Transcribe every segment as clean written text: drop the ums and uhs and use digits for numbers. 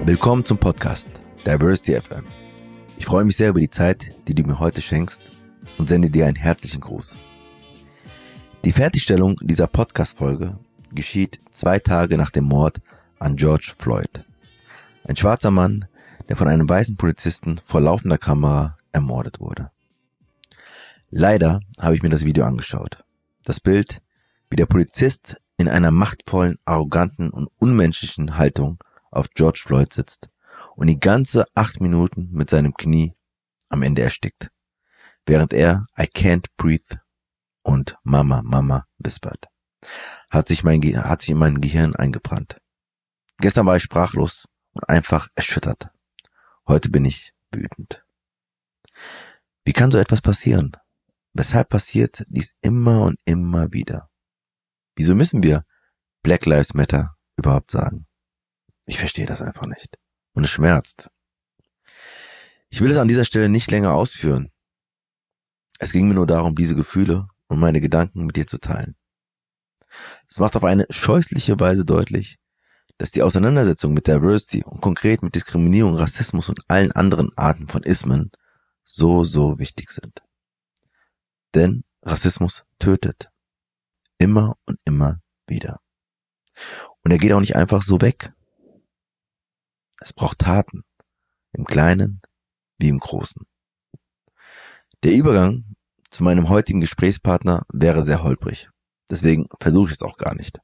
Willkommen zum Podcast Diversity FM. Ich freue mich sehr über die Zeit, die du mir heute schenkst und sende dir einen herzlichen Gruß. Die Fertigstellung dieser Podcast-Folge geschieht 2 Tage nach dem Mord an George Floyd. Ein schwarzer Mann, der von einem weißen Polizisten vor laufender Kamera ermordet wurde. Leider habe ich mir das Video angeschaut. Das Bild, wie der Polizist in einer machtvollen, arroganten und unmenschlichen Haltung auf George Floyd sitzt und die ganze 8 Minuten mit seinem Knie am Ende erstickt, während er I can't breathe und Mama, Mama wispert, hat sich in mein Gehirn eingebrannt. Gestern war ich sprachlos und einfach erschüttert. Heute bin ich wütend. Wie kann so etwas passieren? Weshalb passiert dies immer und immer wieder? Wieso müssen wir Black Lives Matter überhaupt sagen? Ich verstehe das einfach nicht. Und es schmerzt. Ich will es an dieser Stelle nicht länger ausführen. Es ging mir nur darum, diese Gefühle und meine Gedanken mit dir zu teilen. Es macht auf eine scheußliche Weise deutlich, dass die Auseinandersetzung mit Diversity und konkret mit Diskriminierung, Rassismus und allen anderen Arten von Ismen so wichtig sind. Denn Rassismus tötet. Immer und immer wieder. Und er geht auch nicht einfach so weg. Es braucht Taten. Im Kleinen wie im Großen. Der Übergang zu meinem heutigen Gesprächspartner wäre sehr holprig. Deswegen versuche ich es auch gar nicht.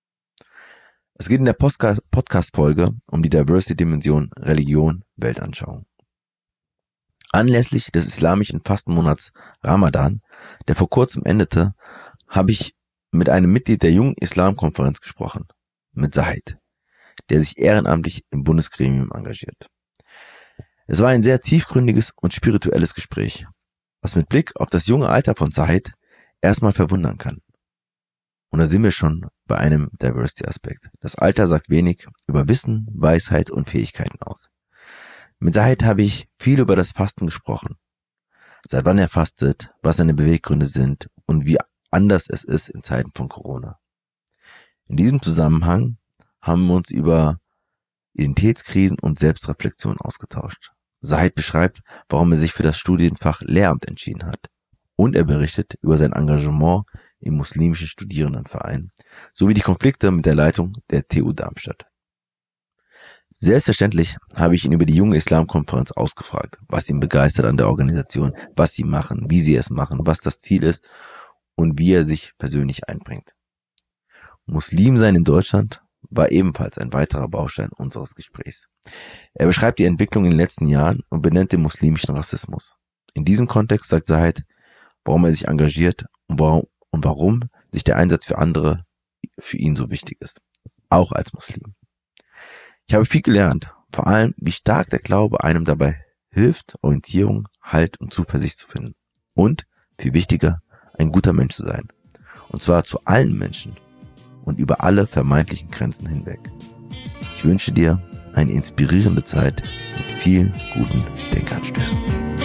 Es geht in der Podcast-Folge um die Diversity-Dimension Religion, Weltanschauung. Anlässlich des islamischen Fastenmonats Ramadan, der vor kurzem endete, habe ich mit einem Mitglied der Jungen Islam-Konferenz gesprochen, mit Zahid, der sich ehrenamtlich im Bundesgremium engagiert. Es war ein sehr tiefgründiges und spirituelles Gespräch, was mit Blick auf das junge Alter von Zahid erstmal verwundern kann. Und da sind wir schon bei einem Diversity-Aspekt. Das Alter sagt wenig über Wissen, Weisheit und Fähigkeiten aus. Mit Zahid habe ich viel über das Fasten gesprochen. Seit wann er fastet, was seine Beweggründe sind und wie anders es ist in Zeiten von Corona. In diesem Zusammenhang haben wir uns über Identitätskrisen und Selbstreflexion ausgetauscht. Zahid beschreibt, warum er sich für das Studienfach Lehramt entschieden hat. Und er berichtet über sein Engagement im muslimischen Studierendenverein sowie die Konflikte mit der Leitung der TU Darmstadt. Selbstverständlich habe ich ihn über die Junge Islam-Konferenz ausgefragt, was ihn begeistert an der Organisation, was sie machen, wie sie es machen, was das Ziel ist und wie er sich persönlich einbringt. Muslim sein in Deutschland war ebenfalls ein weiterer Baustein unseres Gesprächs. Er beschreibt die Entwicklung in den letzten Jahren und benennt den muslimischen Rassismus. In diesem Kontext sagt Zahid, warum er sich engagiert und warum sich der Einsatz für andere für ihn so wichtig ist, auch als Muslim. Ich habe viel gelernt, vor allem wie stark der Glaube einem dabei hilft, Orientierung, Halt und Zuversicht zu finden und, viel wichtiger, ein guter Mensch zu sein. Und zwar zu allen Menschen und über alle vermeintlichen Grenzen hinweg. Ich wünsche dir eine inspirierende Zeit mit vielen guten Denkanstößen.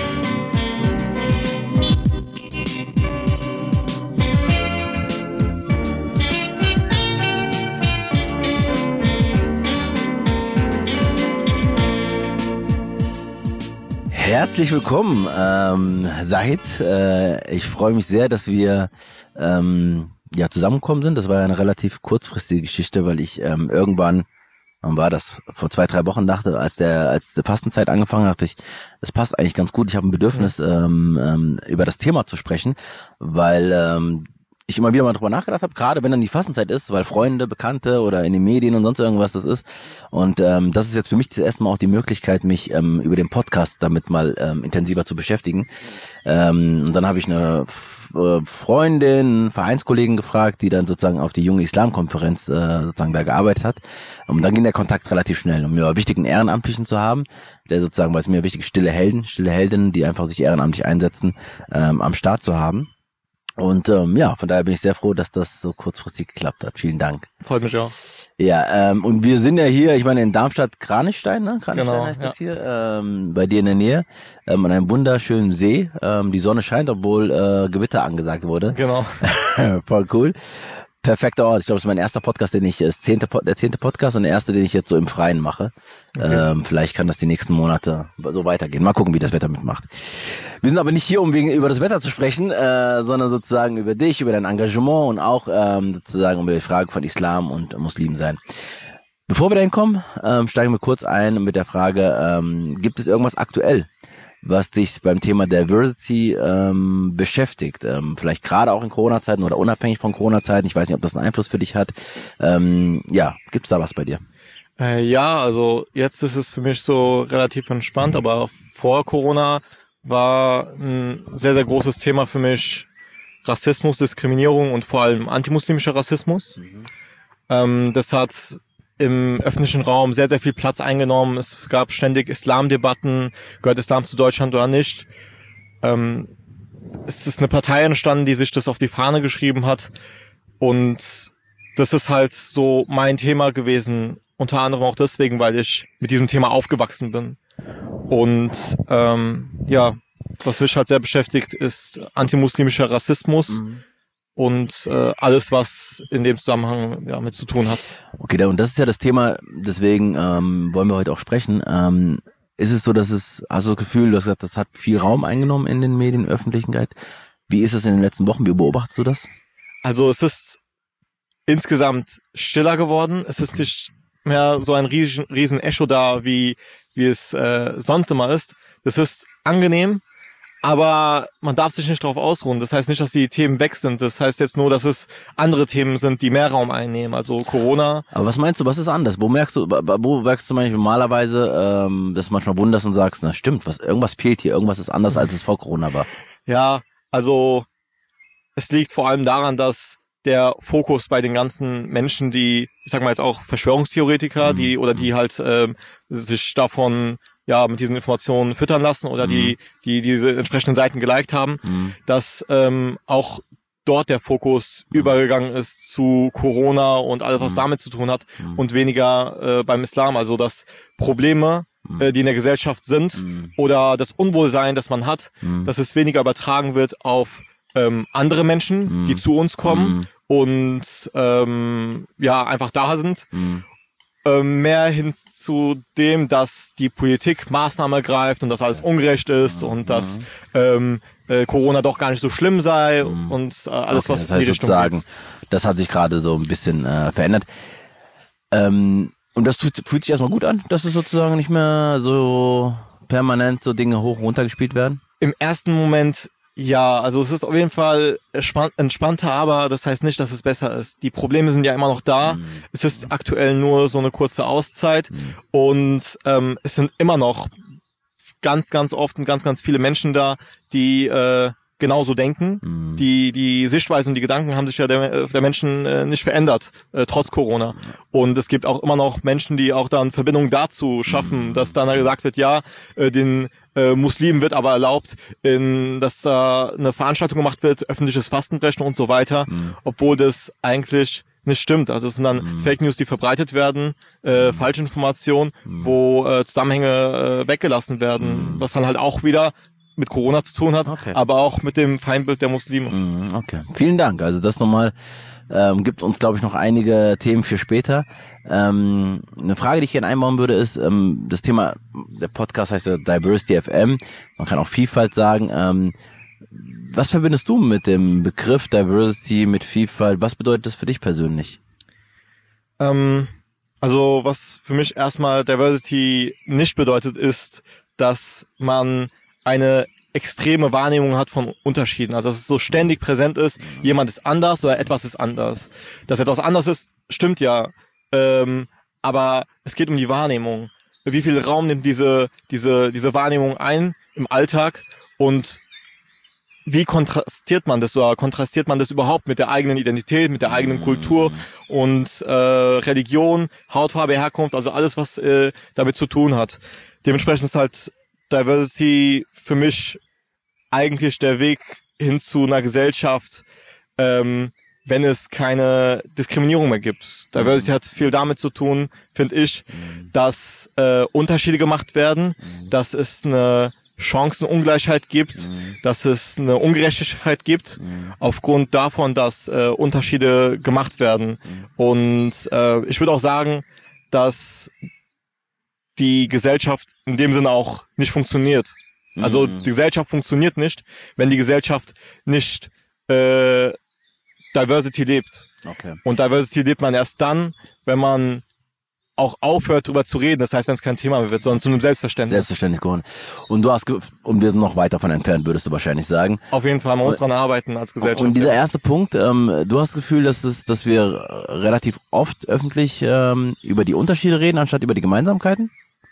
Herzlich willkommen, Zahid. Ich freue mich sehr, dass wir zusammengekommen sind. Das war ja eine relativ kurzfristige Geschichte, weil ich irgendwann, wann war das, vor 2-3 Wochen dachte, als die Fastenzeit angefangen hat, dachte ich, es passt eigentlich ganz gut. Ich habe ein Bedürfnis, über das Thema zu sprechen, weil ich immer wieder mal drüber nachgedacht habe, gerade wenn dann die Fastenzeit ist, weil Freunde, Bekannte oder in den Medien und sonst irgendwas das ist. Und das ist jetzt für mich das erste Mal auch die Möglichkeit, mich über den Podcast damit mal intensiver zu beschäftigen. Und dann habe ich eine Freundin, Vereinskollegen gefragt, die dann sozusagen auf die Junge Islam-Konferenz sozusagen da gearbeitet hat. Und dann ging der Kontakt relativ schnell. Und mir war wichtig, einen Ehrenamtlichen zu haben, der sozusagen, weil es mir wichtig ist, stille Heldinnen, die einfach sich ehrenamtlich einsetzen, am Start zu haben. Und von daher bin ich sehr froh, dass das so kurzfristig geklappt hat. Vielen Dank. Freut mich auch. Ja, und wir sind ja hier, ich meine in Darmstadt, Kranichstein, ne? Kranichstein Genau, heißt das hier, bei dir in der Nähe, an einem wunderschönen See. Die Sonne scheint, obwohl Gewitter angesagt wurde. Genau. Voll cool. perfekter Ort. Ich glaube, es ist mein erster Podcast, der 10. Podcast und der erste, den ich jetzt so im Freien mache. Okay. Vielleicht kann das die nächsten Monate so weitergehen. Mal gucken, wie das Wetter mitmacht. Wir sind aber nicht hier, um über das Wetter zu sprechen, sondern sozusagen über dich, über dein Engagement und auch sozusagen über die Frage von Islam und Muslim sein. Bevor wir dahin kommen, steigen wir kurz ein mit der Frage, gibt es irgendwas aktuell, was dich beim Thema Diversity beschäftigt? Vielleicht gerade auch in Corona-Zeiten oder unabhängig von Corona-Zeiten. Ich weiß nicht, ob das einen Einfluss für dich hat. Gibt's da was bei dir? Ja, also jetzt ist es für mich so relativ entspannt, aber vor Corona war ein sehr, sehr großes Thema für mich Rassismus, Diskriminierung und vor allem antimuslimischer Rassismus. Das hat im öffentlichen Raum sehr, sehr viel Platz eingenommen. Es gab ständig Islamdebatten. Gehört Islam zu Deutschland oder nicht? Es ist eine Partei entstanden, die sich das auf die Fahne geschrieben hat. Und das ist halt so mein Thema gewesen. Unter anderem auch deswegen, weil ich mit diesem Thema aufgewachsen bin. Und was mich halt sehr beschäftigt, ist antimuslimischer Rassismus. Und alles, was in dem Zusammenhang mit zu tun hat. Okay, und das ist ja das Thema, deswegen wollen wir heute auch sprechen. Ist es so, hast du das Gefühl, du hast gesagt, das hat viel Raum eingenommen in den Medien, Öffentlichkeit. Wie ist es in den letzten Wochen? Wie beobachtest du das? Also es ist insgesamt stiller geworden. Es ist nicht mehr so ein riesen Echo da, wie es sonst immer ist. Das ist angenehm. Aber man darf sich nicht darauf ausruhen. Das heißt nicht, dass die Themen weg sind. Das heißt jetzt nur, dass es andere Themen sind, die mehr Raum einnehmen. Also Corona. Aber was meinst du, was ist anders? Wo merkst du zum Beispiel normalerweise, dass du manchmal wunderst und sagst, na stimmt, irgendwas fehlt hier, irgendwas ist anders, als es vor Corona war? Ja, also es liegt vor allem daran, dass der Fokus bei den ganzen Menschen, die, ich sag mal jetzt auch Verschwörungstheoretiker, die halt sich davon mit diesen Informationen füttern lassen oder die diese entsprechenden Seiten geliked haben, dass auch dort der Fokus übergegangen ist zu Corona und alles, was damit zu tun hat und weniger beim Islam. Also dass Probleme, die in der Gesellschaft sind oder das Unwohlsein, das man hat, dass es weniger übertragen wird auf andere Menschen, die zu uns kommen und einfach da sind. Mehr hin zu dem, dass die Politik Maßnahmen ergreift und dass alles ungerecht ist und dass Corona doch gar nicht so schlimm sei und alles, was das heißt in die Richtung sozusagen, geht. Das hat sich gerade so ein bisschen verändert. Und das fühlt sich erstmal gut an, dass es sozusagen nicht mehr so permanent so Dinge hoch und runter gespielt werden? Im ersten Moment ja, also es ist auf jeden Fall entspannter, aber das heißt nicht, dass es besser ist. Die Probleme sind ja immer noch da. Es ist aktuell nur so eine kurze Auszeit und es sind immer noch ganz, ganz oft und ganz, ganz viele Menschen da, die genauso denken. Die Sichtweise und die Gedanken haben sich ja der Menschen nicht verändert, trotz Corona. Und es gibt auch immer noch Menschen, die auch dann Verbindungen dazu schaffen, dass dann gesagt wird, den Muslimen wird aber erlaubt, dass da eine Veranstaltung gemacht wird, öffentliches Fastenbrechen und so weiter, obwohl das eigentlich nicht stimmt. Also es sind dann Fake News, die verbreitet werden, Falschinformationen, wo Zusammenhänge weggelassen werden, was dann halt auch wieder mit Corona zu tun hat, aber auch mit dem Feindbild der Muslime. Okay, vielen Dank. Also das nochmal gibt uns, glaube ich, noch einige Themen für später. Eine Frage, die ich gerne einbauen würde, ist, das Thema, der Podcast heißt ja Diversity FM, man kann auch Vielfalt sagen. Was verbindest du mit dem Begriff Diversity, mit Vielfalt? Was bedeutet das für dich persönlich? Also was für mich erstmal Diversity nicht bedeutet, ist, dass man eine extreme Wahrnehmung hat von Unterschieden. Also dass es so ständig präsent ist, jemand ist anders oder etwas ist anders. Dass etwas anders ist, stimmt ja. Aber es geht um die Wahrnehmung. Wie viel Raum nimmt diese Wahrnehmung ein im Alltag und wie kontrastiert man das oder kontrastiert man das überhaupt mit der eigenen Identität, mit der eigenen Kultur und Religion, Hautfarbe, Herkunft, also alles, was damit zu tun hat. Dementsprechend ist halt Diversity für mich eigentlich der Weg hin zu einer Gesellschaft, wenn es keine Diskriminierung mehr gibt. Diversity hat viel damit zu tun, finde ich, dass Unterschiede gemacht werden, dass es eine Chancenungleichheit gibt, dass es eine Ungerechtigkeit gibt, aufgrund davon, dass Unterschiede gemacht werden. Und ich würde auch sagen, dass die Gesellschaft in dem Sinne auch nicht funktioniert. Also die Gesellschaft funktioniert nicht, wenn die Gesellschaft nicht Diversity lebt. Okay. Und Diversity lebt man erst dann, wenn man auch aufhört, darüber zu reden. Das heißt, wenn es kein Thema mehr wird, sondern zu einem Selbstverständnis. Selbstverständlich geworden. Und wir sind noch weit davon entfernt, würdest du wahrscheinlich sagen. Auf jeden Fall, man muss dran arbeiten als Gesellschaft. Und dieser erste Punkt, du hast das Gefühl, dass wir relativ oft öffentlich über die Unterschiede reden, anstatt über die Gemeinsamkeiten?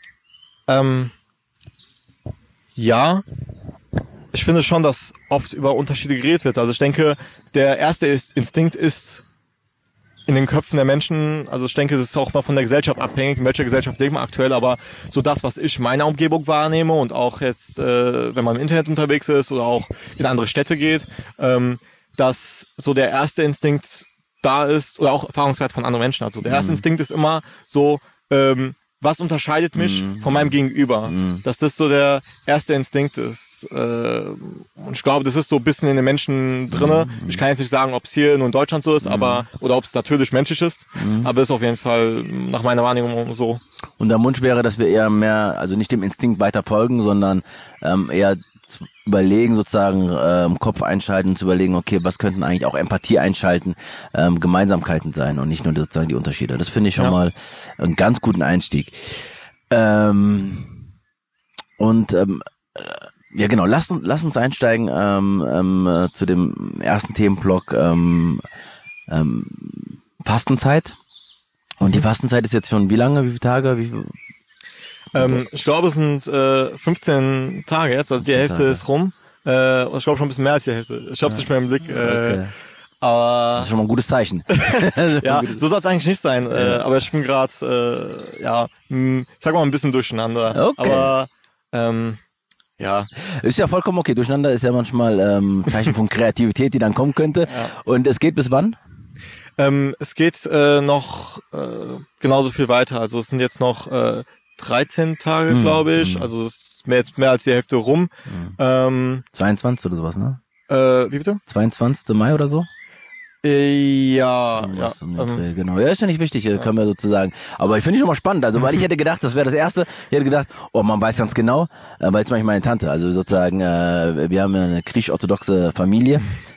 Ja, ich finde schon, dass oft über Unterschiede geredet wird. Also ich denke, der erste Instinkt ist in den Köpfen der Menschen, also ich denke, das ist auch mal von der Gesellschaft abhängig, in welcher Gesellschaft leben wir aktuell, aber so das, was ich in meiner Umgebung wahrnehme und auch jetzt, wenn man im Internet unterwegs ist oder auch in andere Städte geht, dass so der erste Instinkt da ist, oder auch Erfahrungswert von anderen Menschen. Also der erste Instinkt ist immer so, was unterscheidet mich von meinem Gegenüber? Dass das so der erste Instinkt ist. Und ich glaube, das ist so ein bisschen in den Menschen drinne. Ich kann jetzt nicht sagen, ob es hier nur in Deutschland so ist, aber oder ob es natürlich menschlich ist. Aber ist auf jeden Fall nach meiner Wahrnehmung so. Und der Wunsch wäre, dass wir eher mehr, also nicht dem Instinkt weiter folgen, sondern eher überlegen, sozusagen im Kopf einschalten, zu überlegen, okay, was könnten eigentlich auch Empathie einschalten, Gemeinsamkeiten sein und nicht nur sozusagen die Unterschiede. Das finde ich schon mal einen ganz guten Einstieg. Ja genau, lass uns einsteigen zu dem ersten Themenblock Fastenzeit. Und die Fastenzeit ist jetzt schon wie lange, wie viele Tage? Ich glaube, es sind 15 Tage jetzt, also die Hälfte Tage. ist rum. Und ich glaube schon ein bisschen mehr als die Hälfte. Ich habe es nicht mehr im Blick. Okay. Aber Das ist schon mal ein gutes Zeichen. ja, so soll es eigentlich nicht sein. Aber ich bin gerade, sag mal ein bisschen durcheinander. Okay. Aber ja. Ist ja vollkommen okay. Durcheinander ist ja manchmal Zeichen von Kreativität, die dann kommen könnte. Ja. Und es geht bis wann? Es geht noch genauso viel weiter. Also es sind jetzt noch 13 Tage, glaube ich. Also es ist jetzt mehr als die Hälfte rum. 22 oder sowas, ne? Wie bitte? 22. Mai oder so? Ja. Genau. Ja, ist ja nicht wichtig, können wir sozusagen. Aber ich finde schon mal spannend. Also, weil ich hätte gedacht, das wäre das Erste. Ich hätte gedacht, man weiß ganz genau, weil jetzt mache ich meine Tante. Also sozusagen, wir haben ja eine griechisch-orthodoxe Familie.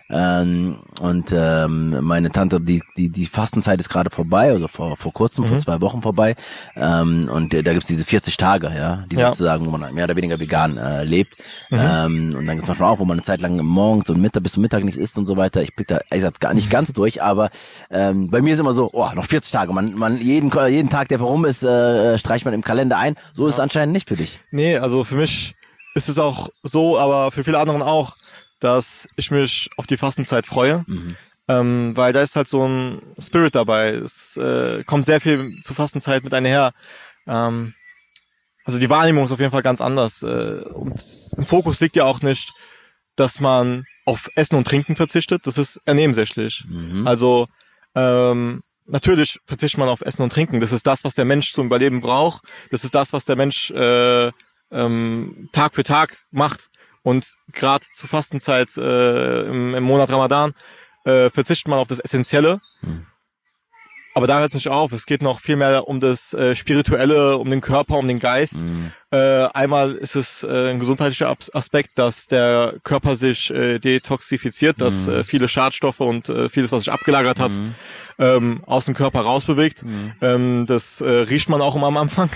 Und meine Tante, die Fastenzeit ist gerade vorbei, also vor kurzem, vor 2 Wochen vorbei. Und da gibt's diese 40 Tage, die sozusagen, wo man mehr oder weniger vegan lebt. Und dann gibt's manchmal auch, wo man eine Zeit lang morgens und bis zum Mittag nichts isst und so weiter. Ich blick da, ich sag, gar nicht ganz durch, aber bei mir ist immer so, noch 40 Tage. Man jeden Tag, der herum ist, streicht man im Kalender ein. So ist es anscheinend nicht für dich. Nee, also für mich ist es auch so, aber für viele anderen auch, dass ich mich auf die Fastenzeit freue, weil da ist halt so ein Spirit dabei. Es kommt sehr viel zur Fastenzeit mit einher. Also die Wahrnehmung ist auf jeden Fall ganz anders. Und im Fokus liegt ja auch nicht, dass man auf Essen und Trinken verzichtet. Das ist eher nebensächlich. Also natürlich verzichtet man auf Essen und Trinken. Das ist das, was der Mensch zum Überleben braucht. Das ist das, was der Mensch Tag für Tag macht. Und gerade zur Fastenzeit im Monat Ramadan verzichtet man auf das Essentielle. Aber da hört es nicht auf. Es geht noch viel mehr um das Spirituelle, um den Körper, um den Geist. Einmal ist es ein gesundheitlicher Aspekt, dass der Körper sich detoxifiziert, dass viele Schadstoffe und vieles, was sich abgelagert hat, aus dem Körper rausbewegt. Das riecht man auch immer am Anfang.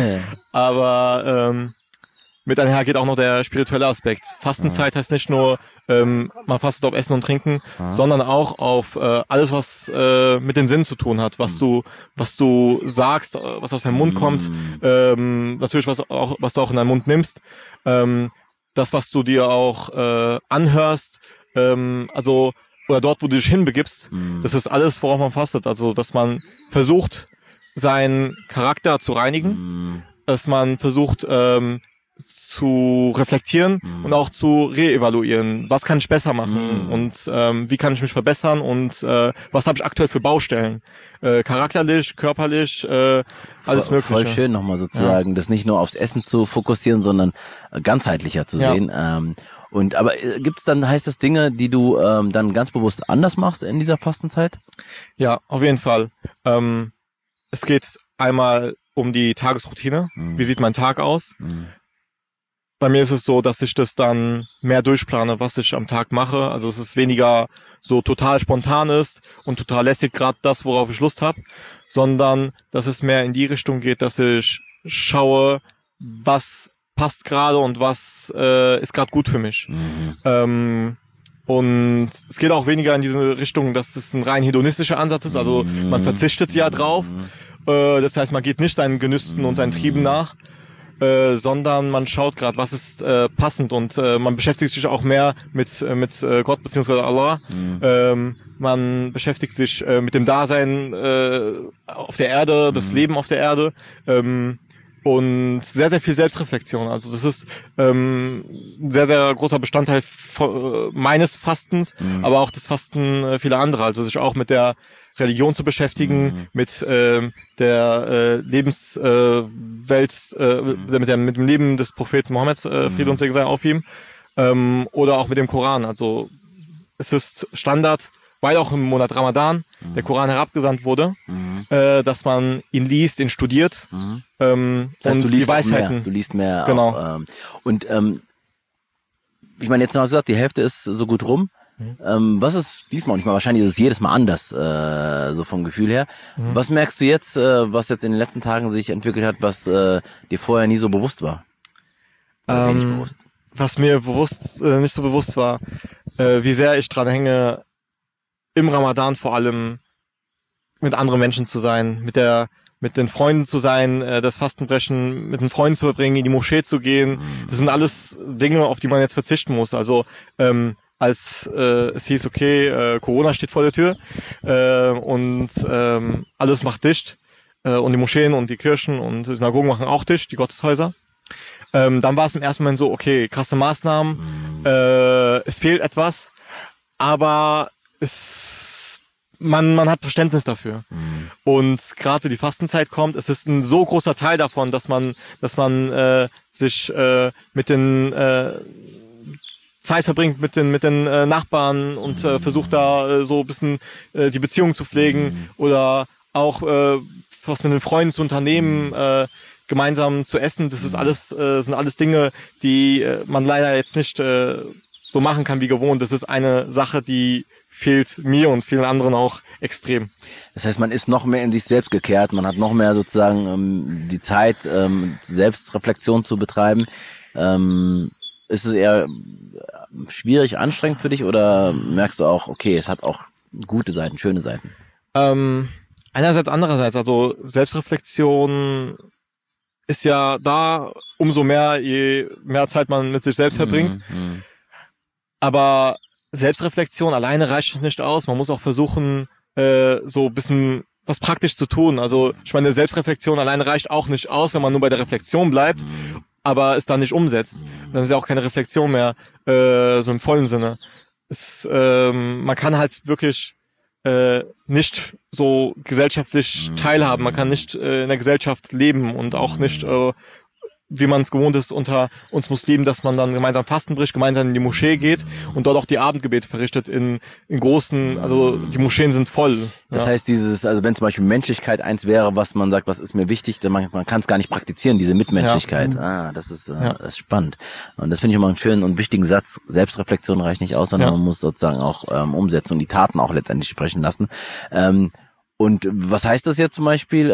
Aber mit einher geht auch noch der spirituelle Aspekt. Fastenzeit heißt nicht nur, man fastet auf Essen und Trinken, sondern auch auf alles, was mit den Sinnen zu tun hat, was du sagst, was aus deinem Mund kommt, natürlich was du auch in deinen Mund nimmst, das, was du dir auch anhörst, also oder dort, wo du dich hinbegibst, das ist alles, worauf man fastet. Also, dass man versucht, seinen Charakter zu reinigen, dass man versucht, zu reflektieren und auch zu reevaluieren. Was kann ich besser machen und wie kann ich mich verbessern und was habe ich aktuell für Baustellen? Charakterlich, körperlich, alles Mögliche. Voll schön nochmal sozusagen, das nicht nur aufs Essen zu fokussieren, sondern ganzheitlicher zu sehen. Aber gibt's dann, heißt das Dinge, die du dann ganz bewusst anders machst in dieser Fastenzeit? Ja, auf jeden Fall. Es geht einmal um die Tagesroutine. Wie sieht mein Tag aus? Bei mir ist es so, dass ich das dann mehr durchplane, was ich am Tag mache. Also es ist weniger so total spontan ist und total lässig gerade das, worauf ich Lust habe, sondern dass es mehr in die Richtung geht, dass ich schaue, was passt gerade und was ist gerade gut für mich. Und es geht auch weniger in diese Richtung, dass es ein rein hedonistischer Ansatz ist. Also man verzichtet ja drauf. Das heißt, man geht nicht seinen Genüssen und seinen Trieben nach, sondern man schaut gerade, was ist passend und man beschäftigt sich auch mehr mit Gott beziehungsweise Allah. Man beschäftigt sich mit dem Dasein auf der Erde, das Leben auf der Erde und sehr, sehr viel Selbstreflexion. Also das ist ein sehr, sehr großer Bestandteil meines Fastens, aber auch des Fasten vieler anderer. Also sich auch mit der Religion zu beschäftigen, mit der Lebenswelt, mit dem Leben des Propheten Mohammed, Friede und Segen sei auf ihm, oder auch mit dem Koran. Also es ist Standard, weil auch im Monat Ramadan der Koran herabgesandt wurde, dass man ihn liest, ihn studiert, Das heißt, und du liest die Weisheiten. mehr. Du liest mehr. Genau. Auch, ich meine, jetzt hast du gesagt, die Hälfte ist so gut rum. Was ist diesmal nicht mal? Wahrscheinlich ist es jedes Mal anders, so vom Gefühl her. Was merkst du jetzt, was jetzt in den letzten Tagen sich entwickelt hat, was dir vorher nie so bewusst war? Oder wenig bewusst? Was mir nicht so bewusst war, wie sehr ich dran hänge, im Ramadan vor allem mit anderen Menschen zu sein, mit den Freunden zu sein, das Fastenbrechen mit den Freunden zu verbringen, in die Moschee zu gehen. Das sind alles Dinge, auf die man jetzt verzichten muss. Also als es hieß, okay, Corona steht vor der Tür und alles macht dicht und die Moscheen und die Kirchen und die Synagogen machen auch dicht, die Gotteshäuser. Dann war es im ersten Moment so, okay, krasse Maßnahmen, es fehlt etwas, aber man hat Verständnis dafür. Und gerade wenn die Fastenzeit kommt, es ist ein so großer Teil davon, dass man sich mit den Zeit verbringt mit den Nachbarn und versucht da so ein bisschen die Beziehung zu pflegen oder auch was mit den Freunden zu unternehmen, gemeinsam zu essen. Das ist alles sind alles Dinge, die man leider jetzt nicht so machen kann wie gewohnt. Das ist eine Sache, die fehlt mir und vielen anderen auch extrem. Das heißt, man ist noch mehr in sich selbst gekehrt, man hat noch mehr sozusagen die Zeit, Selbstreflexion zu betreiben. Ist es eher schwierig, anstrengend für dich oder merkst du auch, okay, es hat auch gute Seiten, schöne Seiten? Einerseits, andererseits. Also Selbstreflexion ist ja da umso mehr, je mehr Zeit man mit sich selbst verbringt. Aber Selbstreflexion alleine reicht nicht aus. Man muss auch versuchen, so ein bisschen was praktisch zu tun. Also ich meine, Selbstreflexion alleine reicht auch nicht aus, wenn man nur bei der Reflexion bleibt, aber es dann nicht umsetzt. Dann ist ja auch keine Reflexion mehr, so im vollen Sinne. Man kann halt wirklich nicht so gesellschaftlich teilhaben. Man kann nicht in der Gesellschaft leben und auch nicht, wie man es gewohnt ist, unter uns Muslimen, dass man dann gemeinsam Fasten bricht, gemeinsam in die Moschee geht und dort auch die Abendgebete verrichtet in großen, also die Moscheen sind voll. Das heißt, also wenn zum Beispiel Menschlichkeit eins wäre, was man sagt, was ist mir wichtig, dann man kann es gar nicht praktizieren, diese Mitmenschlichkeit. Das ist spannend. Und das finde ich immer einen schönen und wichtigen Satz. Selbstreflexion reicht nicht aus, sondern man muss sozusagen auch umsetzen und die Taten auch letztendlich sprechen lassen. Und was heißt das jetzt zum Beispiel?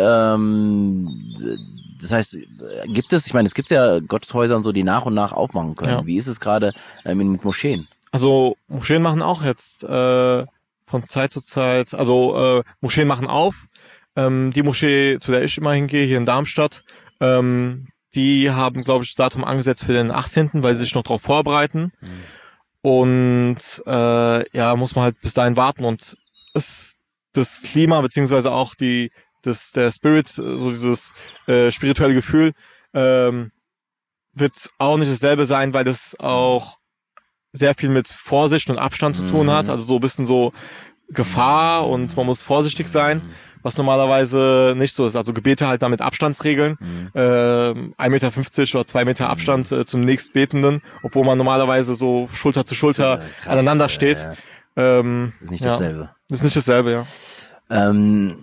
Das heißt, es gibt ja Gotteshäuser und so, die nach und nach aufmachen können. Ja. Wie ist es gerade mit Moscheen? Also Moscheen machen auch jetzt von Zeit zu Zeit, also Moscheen machen auf. Die Moschee, zu der ich immer hingehe, hier in Darmstadt, die haben, glaube ich, das Datum angesetzt für den 18., weil sie sich noch darauf vorbereiten. Und muss man halt bis dahin warten. Und das Klima, beziehungsweise auch der Spirit, so dieses spirituelle Gefühl, wird wird auch nicht dasselbe sein, weil das auch sehr viel mit Vorsicht und Abstand zu tun hat. Also so ein bisschen so Gefahr und man muss vorsichtig sein, was normalerweise nicht so ist. Also Gebete halt da mit Abstandsregeln. 1,50 Meter oder 2 Meter Abstand zum nächstbetenden, obwohl man normalerweise so Schulter zu Schulter aneinander steht. Ist nicht dasselbe. Ist nicht dasselbe, ja.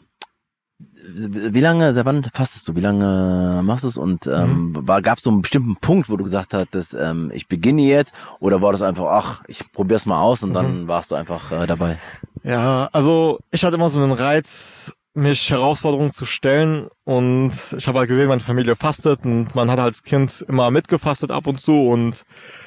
Wie lange, seit wann fastest du? Wie lange machst du es? Und gab es so einen bestimmten Punkt, wo du gesagt hattest, ich beginne jetzt? Oder war das einfach, ach, ich probier's mal aus und dann warst du einfach dabei? Ja, also ich hatte immer so einen Reiz, mich Herausforderungen zu stellen, und ich habe halt gesehen, meine Familie fastet und man hat als Kind immer mitgefastet ab und zu, und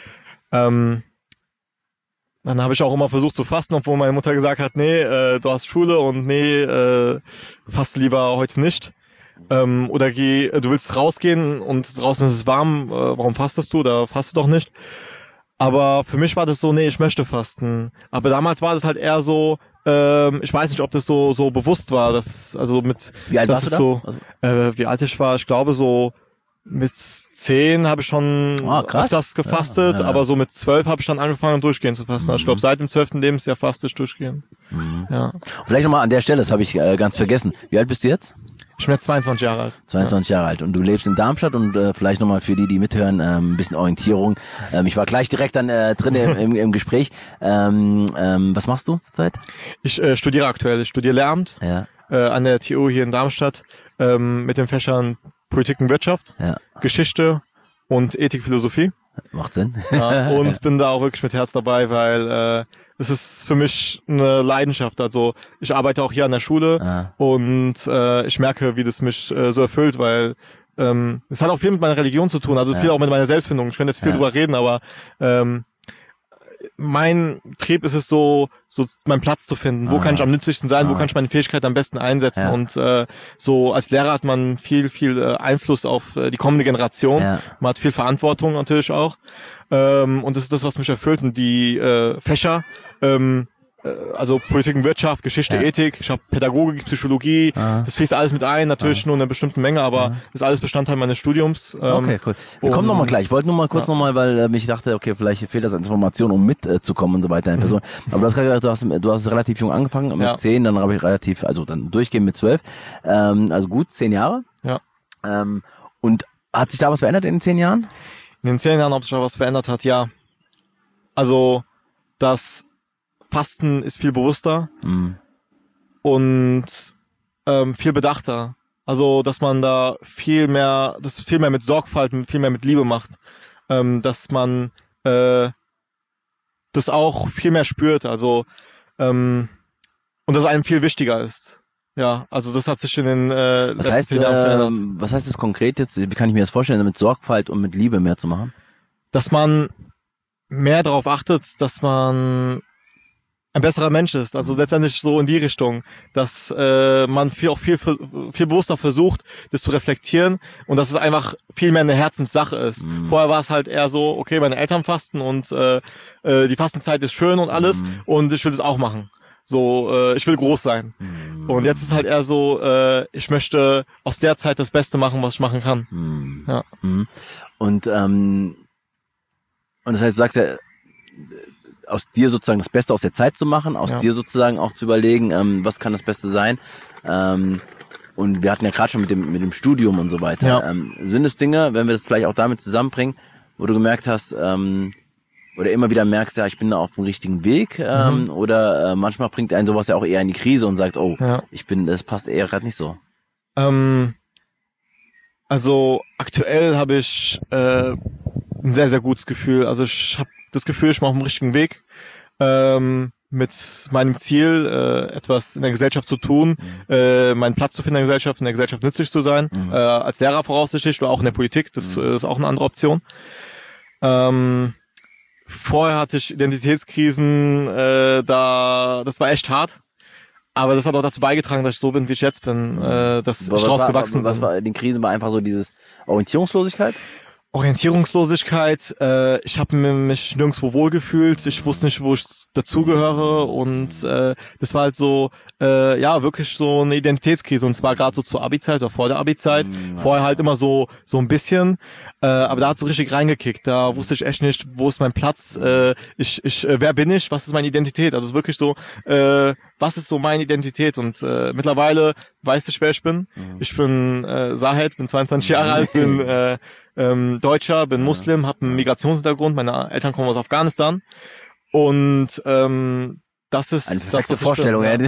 dann habe ich auch immer versucht zu fasten, obwohl meine Mutter gesagt hat, nee, du hast Schule und nee, faste lieber heute nicht. Oder du willst rausgehen und draußen ist es warm, warum fastest du? Da faste doch nicht. Aber für mich war das so, nee, ich möchte fasten. Aber damals war das halt eher so, ich weiß nicht, ob das so bewusst war, dass, also mit, wie alt das warst ist du da? so, wie alt ich war, ich glaube so, mit 10 habe ich schon öfters gefastet, aber so mit 12 habe ich dann angefangen durchgehend zu fasten. Also ich glaube, seit dem 12. Lebensjahr faste ich durchgehend. Ja. Vielleicht nochmal an der Stelle, das habe ich ganz vergessen. Wie alt bist du jetzt? Ich bin jetzt 22 Jahre alt. 22 Jahre alt. Und du lebst in Darmstadt, und vielleicht nochmal für die mithören, ein bisschen Orientierung. Ich war gleich direkt dann drin im Gespräch. Was machst du zurzeit? Ich studiere aktuell. Ich studiere Lehramt an der TU hier in Darmstadt mit den Fächern Politik und Wirtschaft, Geschichte und Ethik, Philosophie. Macht Sinn. Ja, und bin da auch wirklich mit Herz dabei, weil es ist für mich eine Leidenschaft. Also ich arbeite auch hier an der Schule und ich merke, wie das mich so erfüllt, weil es hat auch viel mit meiner Religion zu tun, also viel auch mit meiner Selbstfindung. Ich könnte jetzt viel drüber reden, aber mein Trieb ist es so meinen Platz zu finden. Wo kann ich am nützlichsten sein? Wo kann ich meine Fähigkeit am besten einsetzen? Und so als Lehrer hat man viel Einfluss auf die kommende Generation. Man hat viel Verantwortung natürlich auch. Und das ist das, was mich erfüllt. Und die Fächer, also Politik und Wirtschaft, Geschichte, Ethik, ich habe Pädagogik, Psychologie, das fließt alles mit ein, natürlich nur in einer bestimmten Menge, aber ist alles Bestandteil meines Studiums. Okay, cool. Wir kommen nochmal gleich. Ich wollte nur mal kurz nochmal, weil ich dachte, okay, vielleicht fehlt das an Informationen, um mitzukommen und so weiter in Person. Aber du hast gerade gesagt, du hast relativ jung angefangen, mit 10, dann habe ich dann durchgehend mit 12. Also gut, 10 Jahre. Ja. Und hat sich da was verändert in den 10 Jahren? In den 10 Jahren, ob sich da was verändert hat, ja. Also, das Fasten ist viel bewusster und viel bedachter. Also, dass man da viel mehr mit Sorgfalt, viel mehr mit Liebe macht. Dass man das auch viel mehr spürt. Also, und dass einem viel wichtiger ist. Ja, also das hat sich in den letzten 10 Jahren verändert. Was heißt das konkret jetzt? Wie kann ich mir das vorstellen, mit Sorgfalt und mit Liebe mehr zu machen? Dass man mehr darauf achtet, dass man ein besserer Mensch ist, also letztendlich so in die Richtung, dass man viel bewusster versucht, das zu reflektieren, und dass es einfach viel mehr eine Herzenssache ist. Vorher war es halt eher so, okay, meine Eltern fasten und die Fastenzeit ist schön und alles, und ich will das auch machen. So, ich will groß sein. Und jetzt ist halt eher so, ich möchte aus der Zeit das Beste machen, was ich machen kann. Ja. Und das heißt, du sagst ja, aus dir sozusagen das Beste aus der Zeit zu machen, aus dir sozusagen auch zu überlegen, was kann das Beste sein. Und wir hatten ja gerade schon mit dem Studium und so weiter. Ja. Sind es Dinge, wenn wir das vielleicht auch damit zusammenbringen, wo du gemerkt hast, oder immer wieder merkst, ja, ich bin da auf dem richtigen Weg, oder manchmal bringt einen sowas ja auch eher in die Krise und sagt, oh, das passt eher gerade nicht so. Also aktuell habe ich ein sehr, sehr gutes Gefühl. Also ich habe das Gefühl, ich bin auf dem richtigen Weg, mit meinem Ziel, etwas in der Gesellschaft zu tun, meinen Platz zu finden in der Gesellschaft nützlich zu sein, als Lehrer voraussichtlich oder auch in der Politik, das ist auch eine andere Option. Vorher hatte ich Identitätskrisen, das war echt hart. Aber das hat auch dazu beigetragen, dass ich so bin, wie ich jetzt bin, dass ich rausgewachsen bin. Was war die Krise? War einfach so dieses Orientierungslosigkeit? Orientierungslosigkeit, ich habe mich nirgendwo wohlgefühlt, ich wusste nicht, wo ich dazugehöre und das war halt so, wirklich so eine Identitätskrise und zwar gerade so zur Abi-Zeit oder vor der Abi-Zeit, vorher halt immer so ein bisschen, aber da hat so richtig reingekickt, da wusste ich echt nicht, wo ist mein Platz, wer bin ich, was ist meine Identität, also es ist wirklich so, was ist so meine Identität und mittlerweile weiß ich, wer ich bin. Ich bin Sahed, bin 22 Jahre alt, bin Deutscher, bin Muslim, habe einen Migrationshintergrund, meine Eltern kommen aus Afghanistan und das ist eine perfekte das, Vorstellung, ja.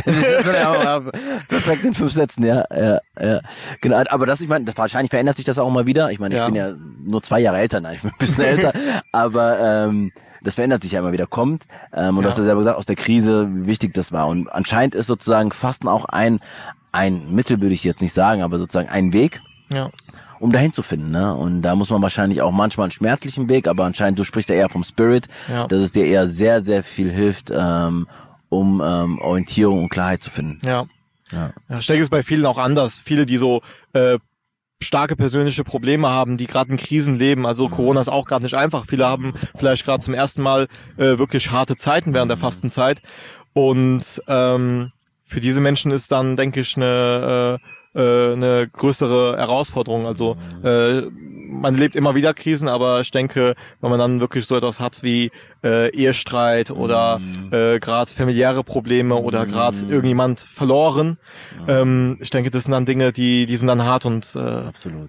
Perfekt in 5 Sätzen, ja. Genau, aber das, ich meine, wahrscheinlich verändert sich das auch mal wieder. Ich meine, ich bin ja nur 2 Jahre älter, nein, ich bin ein bisschen älter, aber das verändert sich ja immer wieder, kommt. Und du hast ja selber gesagt, aus der Krise, wie wichtig das war. Und anscheinend ist sozusagen Fasten auch ein Mittel, würde ich jetzt nicht sagen, aber sozusagen ein Weg, um dahin zu finden, ne? Und da muss man wahrscheinlich auch manchmal einen schmerzlichen Weg, aber anscheinend, du sprichst ja eher vom Spirit, dass es dir eher sehr, sehr viel hilft, um Orientierung und Klarheit zu finden. Ja, ich denke, es ist bei vielen auch anders. Viele, die so starke persönliche Probleme haben, die gerade in Krisen leben. Also Corona ist auch gerade nicht einfach. Viele haben vielleicht gerade zum ersten Mal wirklich harte Zeiten während der Fastenzeit. Und für diese Menschen ist dann, denke ich, eine größere Herausforderung. Also man lebt immer wieder Krisen, aber ich denke, wenn man dann wirklich so etwas hat wie Ehestreit oder gerade familiäre Probleme oder gerade irgendjemand verloren, ich denke, das sind dann Dinge, die sind dann hart und absolut.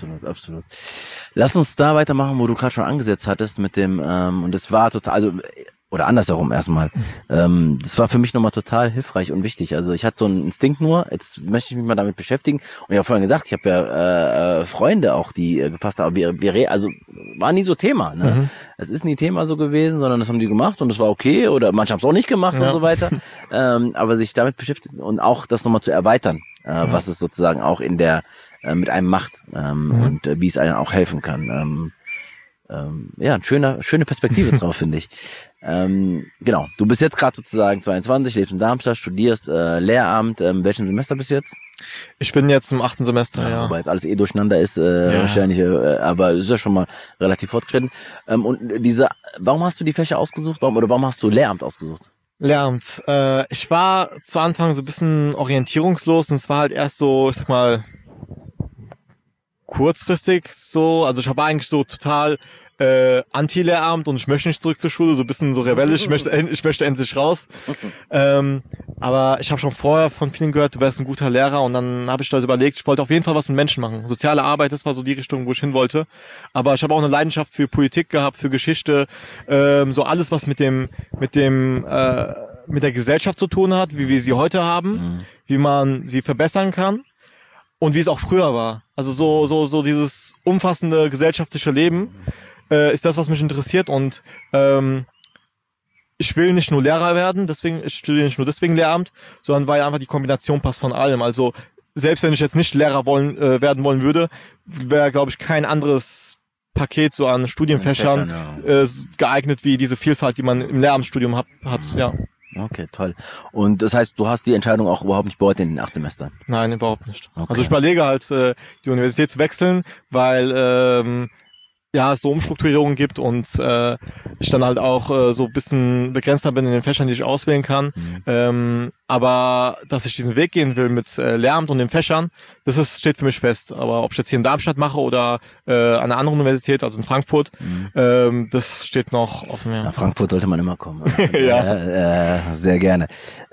Lass uns da weitermachen, wo du gerade schon angesetzt hattest mit dem und das war total, also oder andersherum erstmal. Das war für mich nochmal total hilfreich und wichtig. Also ich hatte so einen Instinkt nur, jetzt möchte ich mich mal damit beschäftigen. Und ich habe vorhin gesagt, ich habe ja Freunde auch, die gefasst haben, also war nie so Thema. Ne? Es ist nie Thema so gewesen, sondern das haben die gemacht und das war okay. Oder manche haben es auch nicht gemacht und so weiter. Aber sich damit beschäftigen und auch das nochmal zu erweitern, was es sozusagen auch in der mit einem macht und wie es einem auch helfen kann. Eine schöne Perspektive drauf, finde ich. Genau, du bist jetzt gerade sozusagen 22, lebst in Darmstadt, studierst Lehramt. Welchem Semester bist du jetzt? Ich bin jetzt im 8. Semester, ja. Wobei jetzt alles durcheinander ist, wahrscheinlich, aber ist ja schon mal relativ fortgeschritten. Und warum hast du die Fächer ausgesucht? Warum hast du Lehramt ausgesucht? Lehramt. Ich war zu Anfang so ein bisschen orientierungslos und es war halt erst so, ich sag mal, kurzfristig so, also ich habe eigentlich so total Anti-Lehramt und ich möchte nicht zurück zur Schule, so ein bisschen so rebellisch, ich möchte endlich raus. Aber ich habe schon vorher von vielen gehört, du wärst ein guter Lehrer und dann habe ich da überlegt, ich wollte auf jeden Fall was mit Menschen machen. Soziale Arbeit, das war so die Richtung, wo ich hin wollte. Aber ich habe auch eine Leidenschaft für Politik gehabt, für Geschichte, so alles, was mit der Gesellschaft zu tun hat, wie wir sie heute haben, wie man sie verbessern kann. Und wie es auch früher war. Also so dieses umfassende gesellschaftliche Leben ist das, was mich interessiert. Und ich will nicht nur Lehrer werden, ich studiere nicht nur deswegen Lehramt, sondern weil einfach die Kombination passt von allem. Also selbst wenn ich jetzt nicht Lehrer werden wollen würde, wäre, glaube ich, kein anderes Paket so an Studienfächern geeignet wie diese Vielfalt, die man im Lehramtsstudium hat. Ja. Okay, toll. Und das heißt, du hast die Entscheidung auch überhaupt nicht bereut in den 8 Semestern? Nein, überhaupt nicht. Okay. Also ich überlege halt, die Universität zu wechseln, weil es so Umstrukturierungen gibt und ich dann halt auch so ein bisschen begrenzter bin in den Fächern, die ich auswählen kann. Aber dass ich diesen Weg gehen will mit Lehramt und den Fächern, steht für mich fest. Aber ob ich jetzt hier in Darmstadt mache oder an einer anderen Universität, also in Frankfurt, das steht noch offen. Ja. Nach Frankfurt sollte man immer kommen. Sehr gerne.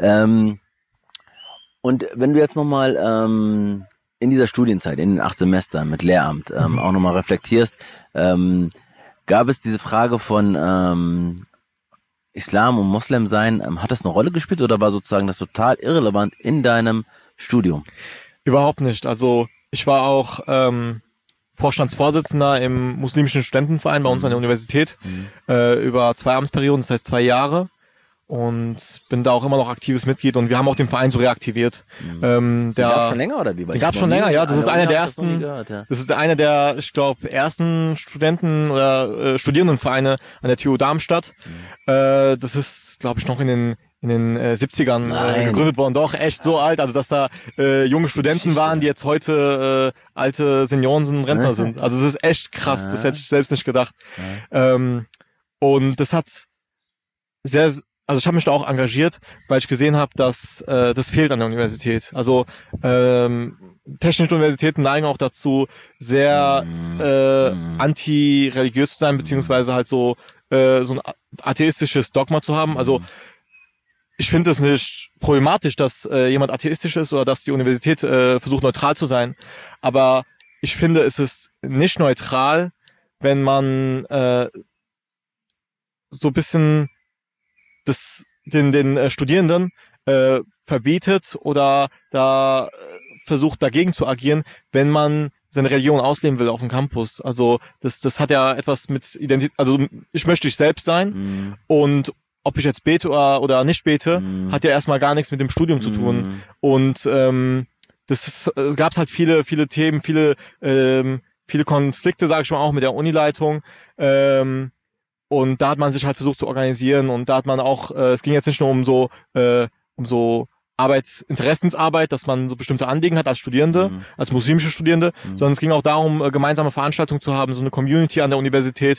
Und wenn du jetzt nochmal in dieser Studienzeit, in den 8 Semestern mit Lehramt auch nochmal reflektierst, gab es diese Frage von Islam und Moslem sein, hat das eine Rolle gespielt oder war sozusagen das total irrelevant in deinem Studium? Überhaupt nicht. Also ich war auch Vorstandsvorsitzender im muslimischen Studentenverein bei uns an der Universität über 2 Amtsperioden, das heißt 2 Jahre. Und bin da auch immer noch aktives Mitglied und wir haben auch den Verein so reaktiviert. Den gab's schon länger oder wie? Den gab's schon länger, ja. Das ist einer der ersten, das ist einer der, ich glaube, ersten Studenten- oder Studierendenvereine an der TU Darmstadt. Das ist, glaube ich, noch in den in den 70ern gegründet worden. Doch, echt so alt. Also dass da junge Studenten waren, die jetzt heute alte Senioren sind, Rentner sind. Also es ist echt krass. Das hätte ich selbst nicht gedacht. Und das hat also ich habe mich da auch engagiert, weil ich gesehen habe, dass das fehlt an der Universität. Also technische Universitäten neigen auch dazu, sehr anti-religiös zu sein, beziehungsweise halt so ein atheistisches Dogma zu haben. Also ich finde es nicht problematisch, dass jemand atheistisch ist oder dass die Universität versucht, neutral zu sein. Aber ich finde, es ist nicht neutral, wenn man so ein bisschen den Studierenden verbietet oder da versucht dagegen zu agieren, wenn man seine Religion ausleben will auf dem Campus. Also das hat ja etwas mit Identität, also ich möchte ich selbst sein und ob ich jetzt bete oder nicht bete, hat ja erstmal gar nichts mit dem Studium zu tun. Und es gab halt viele Themen, viele Konflikte, sage ich mal, auch mit der Unileitung. Und da hat man sich halt versucht zu organisieren und da hat man auch, es ging jetzt nicht nur um so Interessensarbeit, dass man so bestimmte Anliegen hat als Studierende, als muslimische Studierende, sondern es ging auch darum, gemeinsame Veranstaltungen zu haben, so eine Community an der Universität,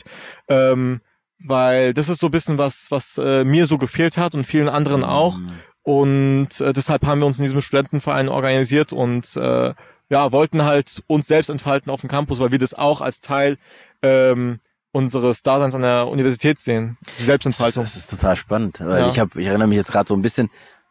weil das ist so ein bisschen was mir so gefehlt hat und vielen anderen auch. Und deshalb haben wir uns in diesem Studentenverein organisiert und wollten halt uns selbst entfalten auf dem Campus, weil wir das auch als Teil unseres Daseins an der Universität sehen, die Selbstentfaltung. Das ist total spannend, weil ich erinnere mich jetzt gerade so ein bisschen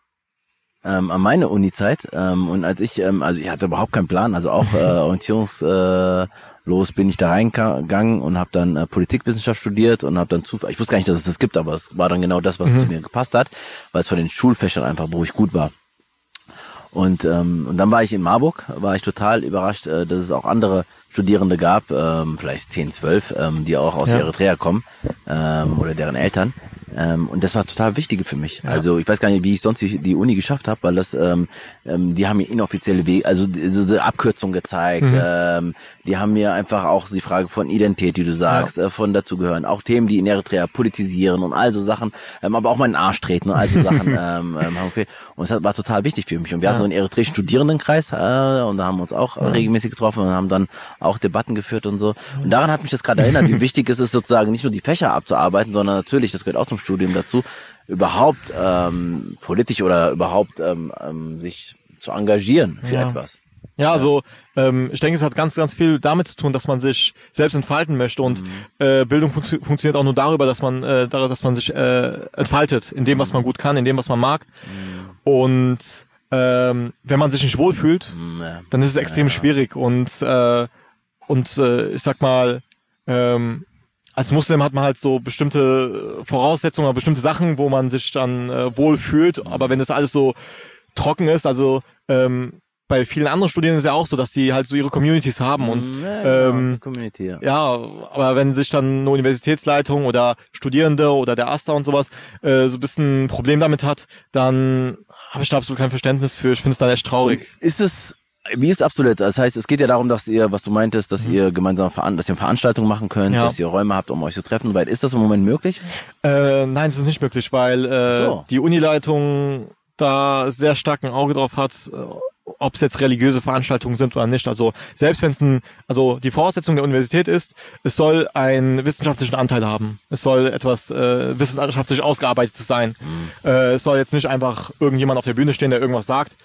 an meine Uni-Zeit und als ich hatte überhaupt keinen Plan, also auch orientierungslos bin ich da reingegangen und habe dann Politikwissenschaft studiert und habe dann ich wusste gar nicht, dass es das gibt, aber es war dann genau das, was zu mir gepasst hat, weil es von den Schulfächern einfach, wo ich gut war. Und dann war ich in Marburg, war ich total überrascht, dass es auch andere Studierende gab, vielleicht 10, 12, die auch aus Eritrea kommen oder deren Eltern. Und das war total wichtig für mich. Ja. Also ich weiß gar nicht, wie ich sonst die Uni geschafft habe, weil das die haben mir inoffizielle Wege, also diese Abkürzung gezeigt. Die haben mir einfach auch die Frage von Identität, die du sagst, von dazugehören. Auch Themen, die in Eritrea politisieren und all so Sachen, aber auch meinen Arsch treten und all so Sachen. Okay. Und es war total wichtig für mich. Und wir hatten so einen eritreischen Studierendenkreis und da haben wir uns auch regelmäßig getroffen und haben dann auch Debatten geführt und so. Und daran hat mich das gerade erinnert, wie wichtig es ist, sozusagen nicht nur die Fächer abzuarbeiten, sondern natürlich, das gehört auch zum Studium dazu, überhaupt politisch oder überhaupt sich zu engagieren für etwas. Ja, also ich denke, es hat ganz, ganz viel damit zu tun, dass man sich selbst entfalten möchte und Bildung funktioniert auch nur darüber, dass man sich entfaltet in dem, was man gut kann, in dem, was man mag. Und wenn man sich nicht wohlfühlt, dann ist es extrem schwierig und ich sag mal, als Muslim hat man halt so bestimmte Voraussetzungen oder bestimmte Sachen, wo man sich dann wohlfühlt. Aber wenn das alles so trocken ist, also bei vielen anderen Studierenden ist ja auch so, dass die halt so ihre Communities haben und Community, aber wenn sich dann eine Universitätsleitung oder Studierende oder der AStA und sowas so ein bisschen ein Problem damit hat, dann habe ich da absolut kein Verständnis für. Ich finde es dann echt traurig. Und wie ist absolut? Das heißt, es geht ja darum, dass ihr, was du meintest, dass ihr gemeinsam dass ihr Veranstaltungen machen könnt, dass ihr Räume habt, um euch zu treffen. Weil ist das im Moment möglich? Nein, das ist nicht möglich, weil die Unileitung da sehr stark ein Auge drauf hat, ob es jetzt religiöse Veranstaltungen sind oder nicht. Also selbst wenn es die Voraussetzung der Universität ist, es soll einen wissenschaftlichen Anteil haben. Es soll etwas wissenschaftlich Ausgearbeitetes sein. Es soll jetzt nicht einfach irgendjemand auf der Bühne stehen, der irgendwas sagt.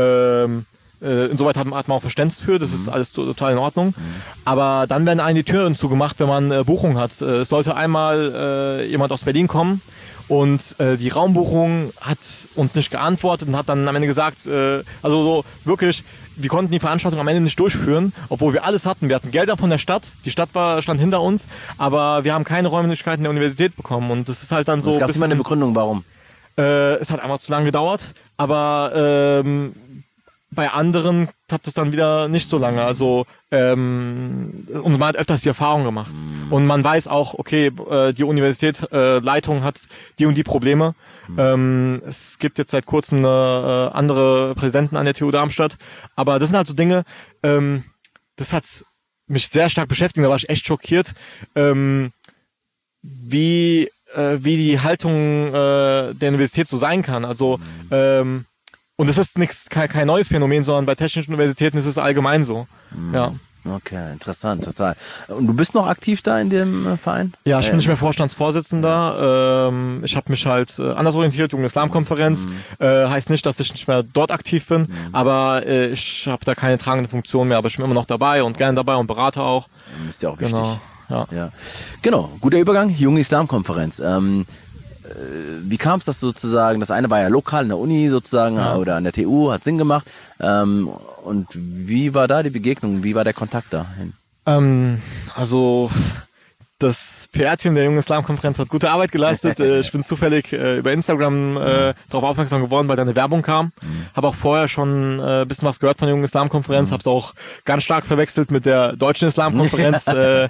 Insoweit hat man auch Verständnis für, das ist alles total in Ordnung. Aber dann werden einem die Türen zugemacht, wenn man Buchungen hat. Es sollte einmal jemand aus Berlin kommen und die Raumbuchung hat uns nicht geantwortet und hat dann am Ende gesagt, also so wirklich, wir konnten die Veranstaltung am Ende nicht durchführen, obwohl wir alles hatten. Wir hatten Gelder von der Stadt, die Stadt stand hinter uns, aber wir haben keine Räumlichkeiten der Universität bekommen und das ist halt dann so... Es gab immer eine Begründung, warum? Es hat einfach zu lange gedauert, aber bei anderen hat es dann wieder nicht so lange. Also und man hat öfters die Erfahrung gemacht. Und man weiß auch, okay, die Universitätsleitung hat die und die Probleme. Es gibt jetzt seit kurzem eine andere Präsidenten an der TU Darmstadt. Aber das sind halt so Dinge, das hat mich sehr stark beschäftigt. Da war ich echt schockiert, wie wie die Haltung der Universität so sein kann. Also und es ist kein neues Phänomen, sondern bei technischen Universitäten ist es allgemein so. Ja. Okay, interessant, total. Und du bist noch aktiv da in dem Verein? Ja, ich bin nicht mehr Vorstandsvorsitzender. Ich habe mich halt anders orientiert, Junge Islam-Konferenz. Heißt nicht, dass ich nicht mehr dort aktiv bin, aber ich habe da keine tragende Funktion mehr, aber ich bin immer noch dabei und gerne dabei und berate auch. Ist ja auch wichtig. Genau, ja. Genau, guter Übergang, Junge Islam-Konferenz. Wie kam es, dass sozusagen, das eine war ja lokal in der Uni sozusagen oder an der TU, hat Sinn gemacht. Und wie war da die Begegnung? Wie war der Kontakt dahin? Also das PR-Team der Jungen Islam-Konferenz hat gute Arbeit geleistet. Ich bin zufällig über Instagram darauf aufmerksam geworden, weil da eine Werbung kam. Habe auch vorher schon ein bisschen was gehört von der Jungen Islam-Konferenz. Habe es auch ganz stark verwechselt mit der Deutschen Islam-Konferenz.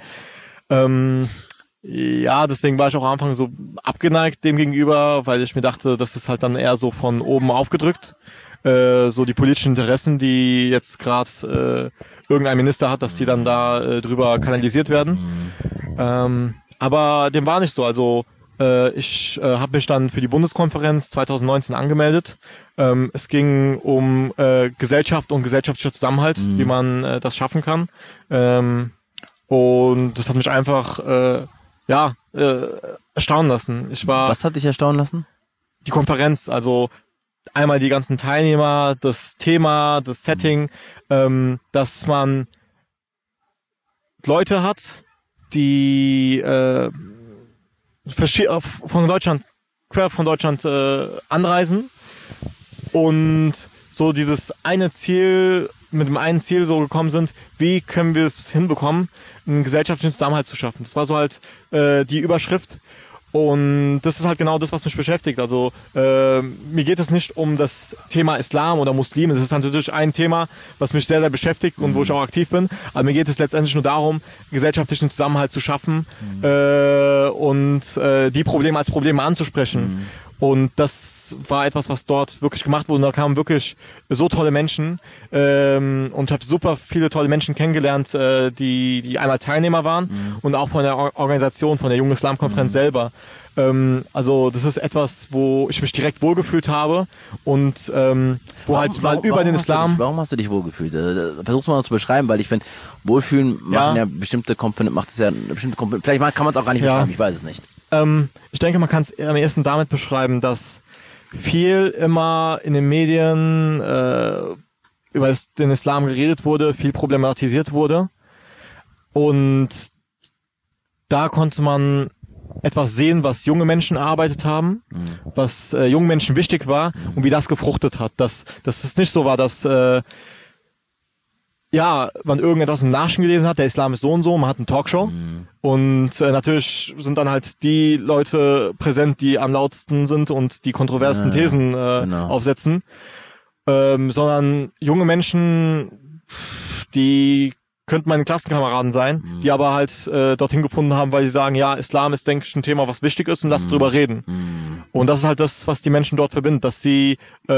Ja, deswegen war ich auch am Anfang so abgeneigt dem gegenüber, weil ich mir dachte, das ist halt dann eher so von oben aufgedrückt. So die politischen Interessen, die jetzt gerade irgendein Minister hat, dass die dann da drüber kanalisiert werden. Aber dem war nicht so. Also ich habe mich dann für die Bundeskonferenz 2019 angemeldet. Es ging um Gesellschaft und gesellschaftlicher Zusammenhalt, wie man das schaffen kann. Und das hat mich einfach erstaunen lassen. Was hat dich erstaunen lassen? Die Konferenz, also einmal die ganzen Teilnehmer, das Thema, das Setting, dass man Leute hat, die quer von Deutschland anreisen und so dieses eine Ziel, mit dem einen Ziel so gekommen sind, wie können wir es hinbekommen, einen gesellschaftlichen Zusammenhalt zu schaffen. Das war so halt die Überschrift. Und das ist halt genau das, was mich beschäftigt. Also mir geht es nicht um das Thema Islam oder Muslime. Das ist natürlich ein Thema, was mich sehr, sehr beschäftigt und wo ich auch aktiv bin. Aber mir geht es letztendlich nur darum, gesellschaftlichen Zusammenhalt zu schaffen und die Probleme als Probleme anzusprechen. Und das war etwas, was dort wirklich gemacht wurde. Und da kamen wirklich so tolle Menschen. Und ich habe super viele tolle Menschen kennengelernt, die einmal Teilnehmer waren und auch von der Organisation, von der Jungen Islam-Konferenz selber. Also das ist etwas, wo ich mich direkt wohlgefühlt habe und wo halt mal über den Islam... Warum hast du dich wohlgefühlt? Versuch's mal zu beschreiben, weil ich finde, Wohlfühlen machen ja bestimmte Komponenten, vielleicht kann man es auch gar nicht beschreiben, ich weiß es nicht. Ich denke, man kann es am ehesten damit beschreiben, dass viel immer in den Medien über den Islam geredet wurde, viel problematisiert wurde. Und da konnte man etwas sehen, was junge Menschen erarbeitet haben, was jungen Menschen wichtig war und wie das gefruchtet hat. Dass es nicht so war, dass man irgendetwas im Nachrichten gelesen hat, der Islam ist so und so, man hat eine Talkshow und natürlich sind dann halt die Leute präsent, die am lautesten sind und die kontroversen Thesen aufsetzen, sondern junge Menschen, die könnten meine Klassenkameraden sein, die aber halt dorthin gefunden haben, weil sie sagen, ja, Islam ist, denke ich, ein Thema, was wichtig ist und lass drüber reden. Und das ist halt das, was die Menschen dort verbindet, dass sie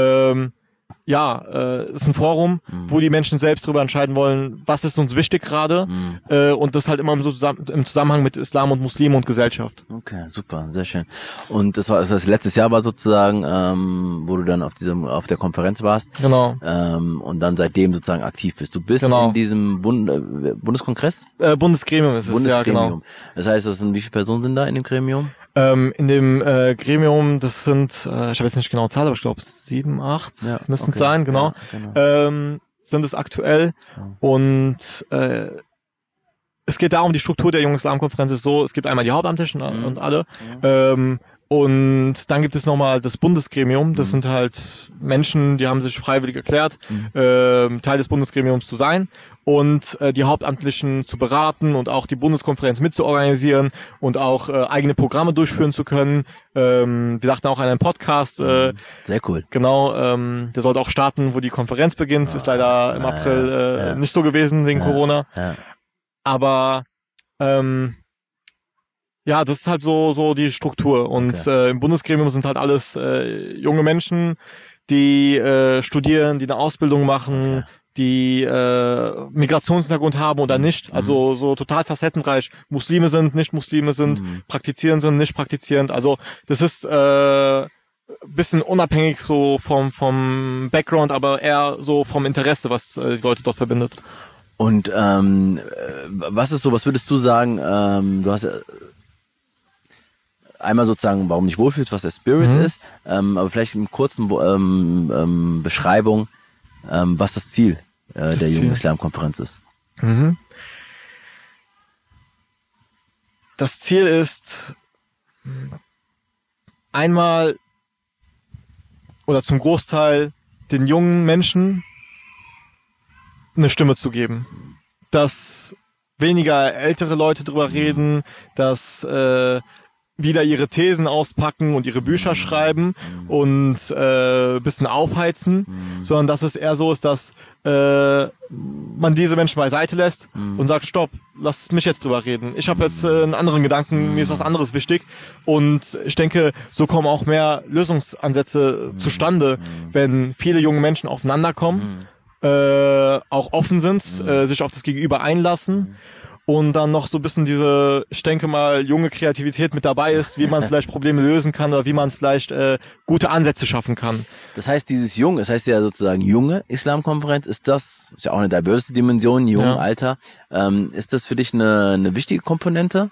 es ist ein Forum, wo die Menschen selbst darüber entscheiden wollen, was ist uns wichtig gerade und das halt immer im Zusammenhang mit Islam und Muslimen und Gesellschaft. Okay, super, sehr schön. Und das letztes Jahr war sozusagen, wo du dann auf der Konferenz warst. Genau. Und dann seitdem sozusagen aktiv bist. Du bist in diesem Bundeskongress? Bundesgremium ist es, ja, genau. Das heißt, wie viele Personen sind da in dem Gremium? In dem Gremium, das sind, ich habe jetzt nicht genau Zahl, aber ich glaube 7, 8 müssten es sein, genau. Ja, genau. Sind es aktuell. Und es geht darum, die Struktur der Jungen Islam-Konferenz ist so, es gibt einmal die Hauptamtlichen und alle. Und dann gibt es nochmal das Bundesgremium, das sind halt Menschen, die haben sich freiwillig erklärt, Teil des Bundesgremiums zu sein und die Hauptamtlichen zu beraten und auch die Bundeskonferenz mitzuorganisieren und auch eigene Programme durchführen zu können. Wir dachten auch an einen Podcast. Sehr cool. Genau, der sollte auch starten, wo die Konferenz beginnt. Ist leider im April nicht so gewesen wegen Corona. Ja. Aber das ist halt so die Struktur. Und im Bundesgremium sind halt alles junge Menschen, die studieren, die eine Ausbildung machen, die Migrationshintergrund haben oder nicht. Also so total facettenreich. Muslime sind, Nicht-Muslime sind, praktizierend sind, nicht praktizierend. Also das ist bisschen unabhängig so vom Background, aber eher so vom Interesse, was die Leute dort verbindet. Und was würdest du sagen, du hast einmal sozusagen, warum dich wohlfühlst, was der Spirit ist, aber vielleicht in kurzen Beschreibung, was das Ziel der Jungen Islam-Konferenz ist. Das Ziel ist einmal oder zum Großteil den jungen Menschen eine Stimme zu geben. Dass weniger ältere Leute drüber reden, dass wieder ihre Thesen auspacken und ihre Bücher schreiben und bisschen aufheizen, sondern dass es eher so ist, dass man diese Menschen beiseite lässt und sagt, stopp, lass mich jetzt drüber reden. Ich habe jetzt einen anderen Gedanken, mir ist was anderes wichtig und ich denke, so kommen auch mehr Lösungsansätze zustande, wenn viele junge Menschen aufeinander kommen, auch offen sind, sich auf das Gegenüber einlassen und dann noch so ein bisschen diese, ich denke mal, junge Kreativität mit dabei ist, wie man vielleicht Probleme lösen kann oder wie man vielleicht gute Ansätze schaffen kann. Das heißt, dieses Jung, das heißt ja sozusagen junge Islamkonferenz, ist ja auch eine Diversity-Dimension, jung, Alter. Ist das für dich eine wichtige Komponente?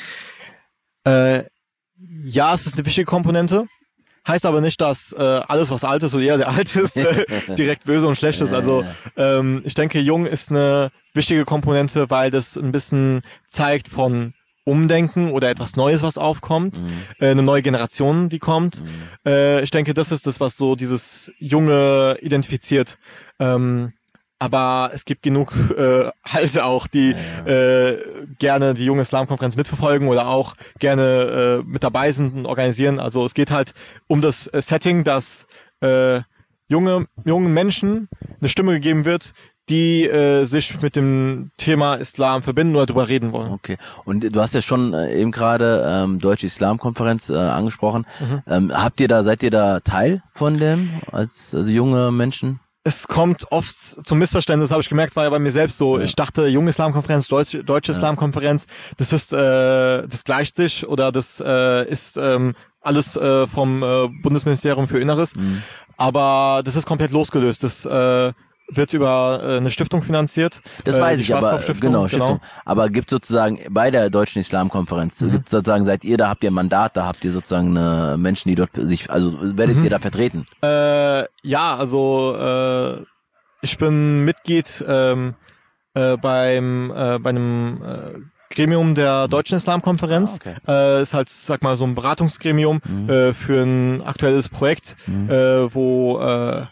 Ja, es ist eine wichtige Komponente. Heißt aber nicht, dass alles, was alt ist oder eher der alt ist, direkt böse und schlecht ist. Also ich denke, jung ist eine wichtige Komponente, weil das ein bisschen zeigt von Umdenken oder etwas Neues, was aufkommt, eine neue Generation, die kommt. Ich denke, das ist das, was so dieses Junge identifiziert. Aber es gibt genug halt auch, die gerne die junge Islamkonferenz mitverfolgen oder auch gerne mit dabei sind und organisieren. Also es geht halt um das Setting, dass jungen Menschen eine Stimme gegeben wird, die sich mit dem Thema Islam verbinden oder darüber reden wollen. Okay. Und du hast ja schon eben gerade Deutsche Islamkonferenz angesprochen. Seid ihr da Teil von dem also junge Menschen? Es kommt oft zum Missverständnis, habe ich gemerkt, war ja bei mir selbst so. Ja. Ich dachte, junge Islamkonferenz, Deutsche Islamkonferenz, das ist, das gleicht sich oder das ist alles vom Bundesministerium für Inneres. Aber das ist komplett losgelöst. Das wird über eine Stiftung finanziert. Das weiß ich, aber genau, Stiftung. Aber gibt sozusagen bei der Deutschen Islamkonferenz, gibt sozusagen, habt ihr ein Mandat, da habt ihr sozusagen Menschen, die dort werdet ihr da vertreten? Ja, also ich bin Mitglied bei einem Gremium der Deutschen Islamkonferenz. Okay. Ist halt, sag mal, so ein Beratungsgremium für ein aktuelles Projekt, wo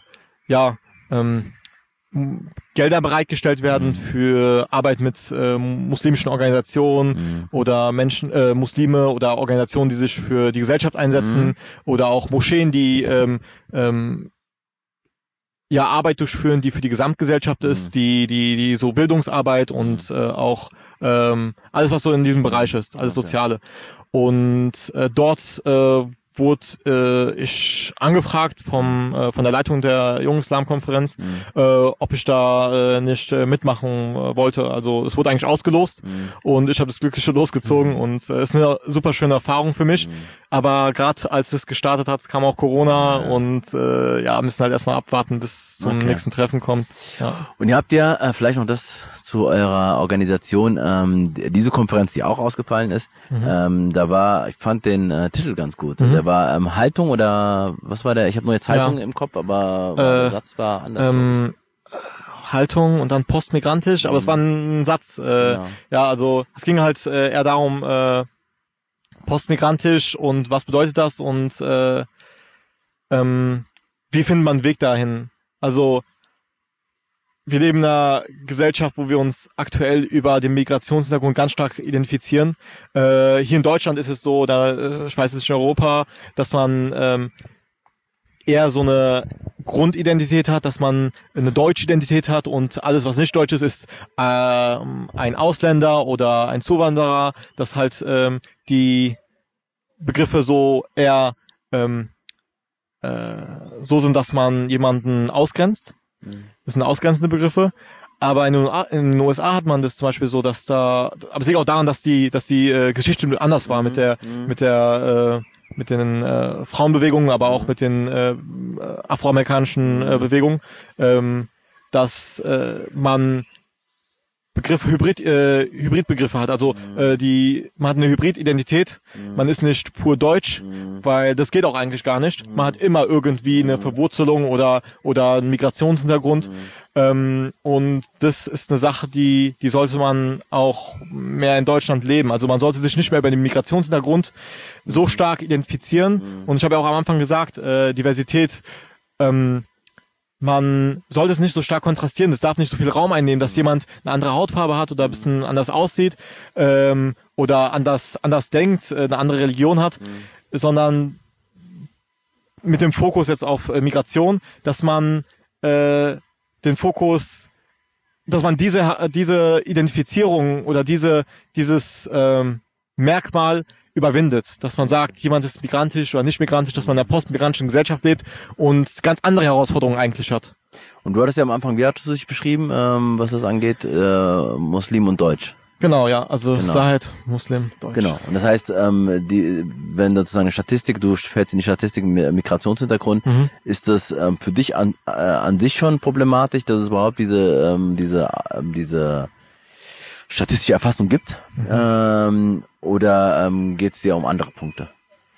Gelder bereitgestellt werden für Arbeit mit muslimischen Organisationen oder Menschen, Muslime oder Organisationen, die sich für die Gesellschaft einsetzen oder auch Moscheen, die Arbeit durchführen, die für die Gesamtgesellschaft ist, die so Bildungsarbeit und auch alles, was so in diesem Bereich ist, alles Soziale. Und dort wurde ich angefragt von der Leitung der Jungen Islamkonferenz, ob ich da nicht mitmachen wollte. Also es wurde eigentlich ausgelost und ich habe das glückliche losgezogen und es ist eine super schöne Erfahrung für mich. Aber gerade als es gestartet hat, kam auch Corona und müssen halt erstmal abwarten, bis es zum nächsten Treffen kommt. Ja. Und ihr habt ja vielleicht noch das zu eurer Organisation, diese Konferenz, die auch ausgefallen ist, ich fand den Titel ganz gut. Der war Haltung oder was war der? Ich habe nur jetzt Haltung im Kopf, aber der Satz war anders. Haltung und dann postmigrantisch, aber es war ein Satz. Also es ging halt eher darum, postmigrantisch und was bedeutet das und wie findet man einen Weg dahin? Also wir leben in einer Gesellschaft, wo wir uns aktuell über den Migrationshintergrund ganz stark identifizieren. Hier in Deutschland ist es so, ich weiß es nicht in Europa, dass man eher so eine Grundidentität hat, dass man eine deutsche Identität hat und alles, was nicht deutsch ist ein Ausländer oder ein Zuwanderer, dass halt die Begriffe so eher so sind, dass man jemanden ausgrenzt. Das sind ausgrenzende Begriffe. Aber in den USA hat man das zum Beispiel so, dass da, aber es liegt auch daran, dass die Geschichte anders war mit den Frauenbewegungen, aber auch mit den afroamerikanischen Bewegungen, dass man Hybridbegriffe hat. Also man hat eine Hybrididentität, man ist nicht pur deutsch, weil das geht auch eigentlich gar nicht. Man hat immer irgendwie eine Verwurzelung oder einen Migrationshintergrund. Und das ist eine Sache, die sollte man auch mehr in Deutschland leben. Also man sollte sich nicht mehr über den Migrationshintergrund so stark identifizieren. Und ich habe ja auch am Anfang gesagt, Diversität, man sollte es nicht so stark kontrastieren. Es darf nicht so viel Raum einnehmen, dass jemand eine andere Hautfarbe hat oder ein bisschen anders aussieht oder anders denkt, eine andere Religion hat, sondern mit dem Fokus jetzt auf Migration, dass man diese Identifizierung oder dieses Merkmal überwindet, dass man sagt, jemand ist migrantisch oder nicht migrantisch, dass man in einer postmigrantischen Gesellschaft lebt und ganz andere Herausforderungen eigentlich hat. Und du hattest ja am Anfang, wie hattest du dich beschrieben, was das angeht, Muslim und Deutsch? Genau, ja, also Sahed, Muslim, Deutsch. Genau, und das heißt, wenn sozusagen eine Statistik, du fällst in die Statistik mit Migrationshintergrund, ist das für dich an sich schon problematisch, dass es überhaupt diese statistische Erfassung gibt? Oder geht es dir um andere Punkte?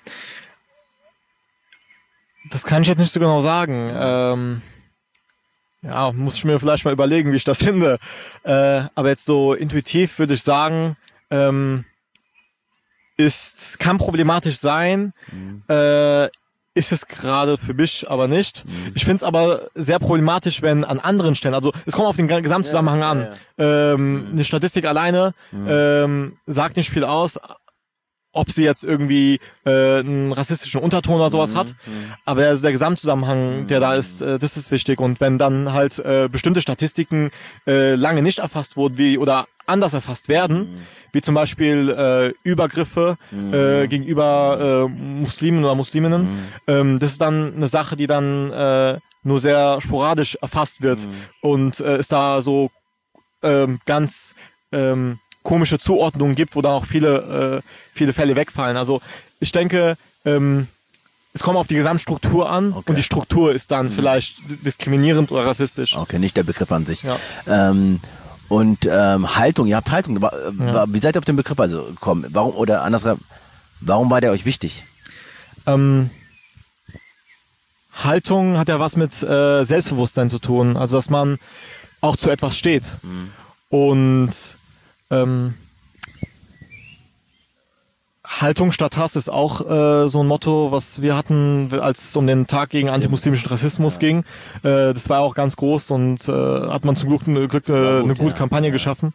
Das kann ich jetzt nicht so genau sagen. Ja, muss ich mir vielleicht mal überlegen, wie ich das finde. Aber jetzt so intuitiv würde ich sagen, kann problematisch sein, ist es gerade für mich aber nicht. Ich finde es aber sehr problematisch, wenn an anderen Stellen, also es kommt auf den Gesamtzusammenhang an. Eine Statistik alleine sagt nicht viel aus, ob sie jetzt irgendwie einen rassistischen Unterton oder sowas hat. Aber also der Gesamtzusammenhang, der da ist, das ist wichtig. Und wenn dann halt bestimmte Statistiken lange nicht erfasst wurden oder anders erfasst werden, wie zum Beispiel Übergriffe gegenüber Muslimen oder Musliminnen, das ist dann eine Sache, die dann nur sehr sporadisch erfasst wird und es da so ganz komische Zuordnungen gibt, wo dann auch viele Fälle wegfallen. Also ich denke, es kommt auf die Gesamtstruktur an und die Struktur ist dann vielleicht diskriminierend oder rassistisch. Okay, nicht der Begriff an sich. Ja. Und Haltung, ihr habt Haltung. Wie seid ihr auf den Begriff also gekommen? Warum, oder andersrum, warum war der euch wichtig? Haltung hat ja was mit Selbstbewusstsein zu tun. Also dass man auch zu etwas steht. Und Haltung statt Hass ist auch so ein Motto, was wir hatten, als es um den Tag gegen antimuslimischen Rassismus ging. Das war auch ganz groß und hat man zum Glück eine gute Kampagne geschaffen.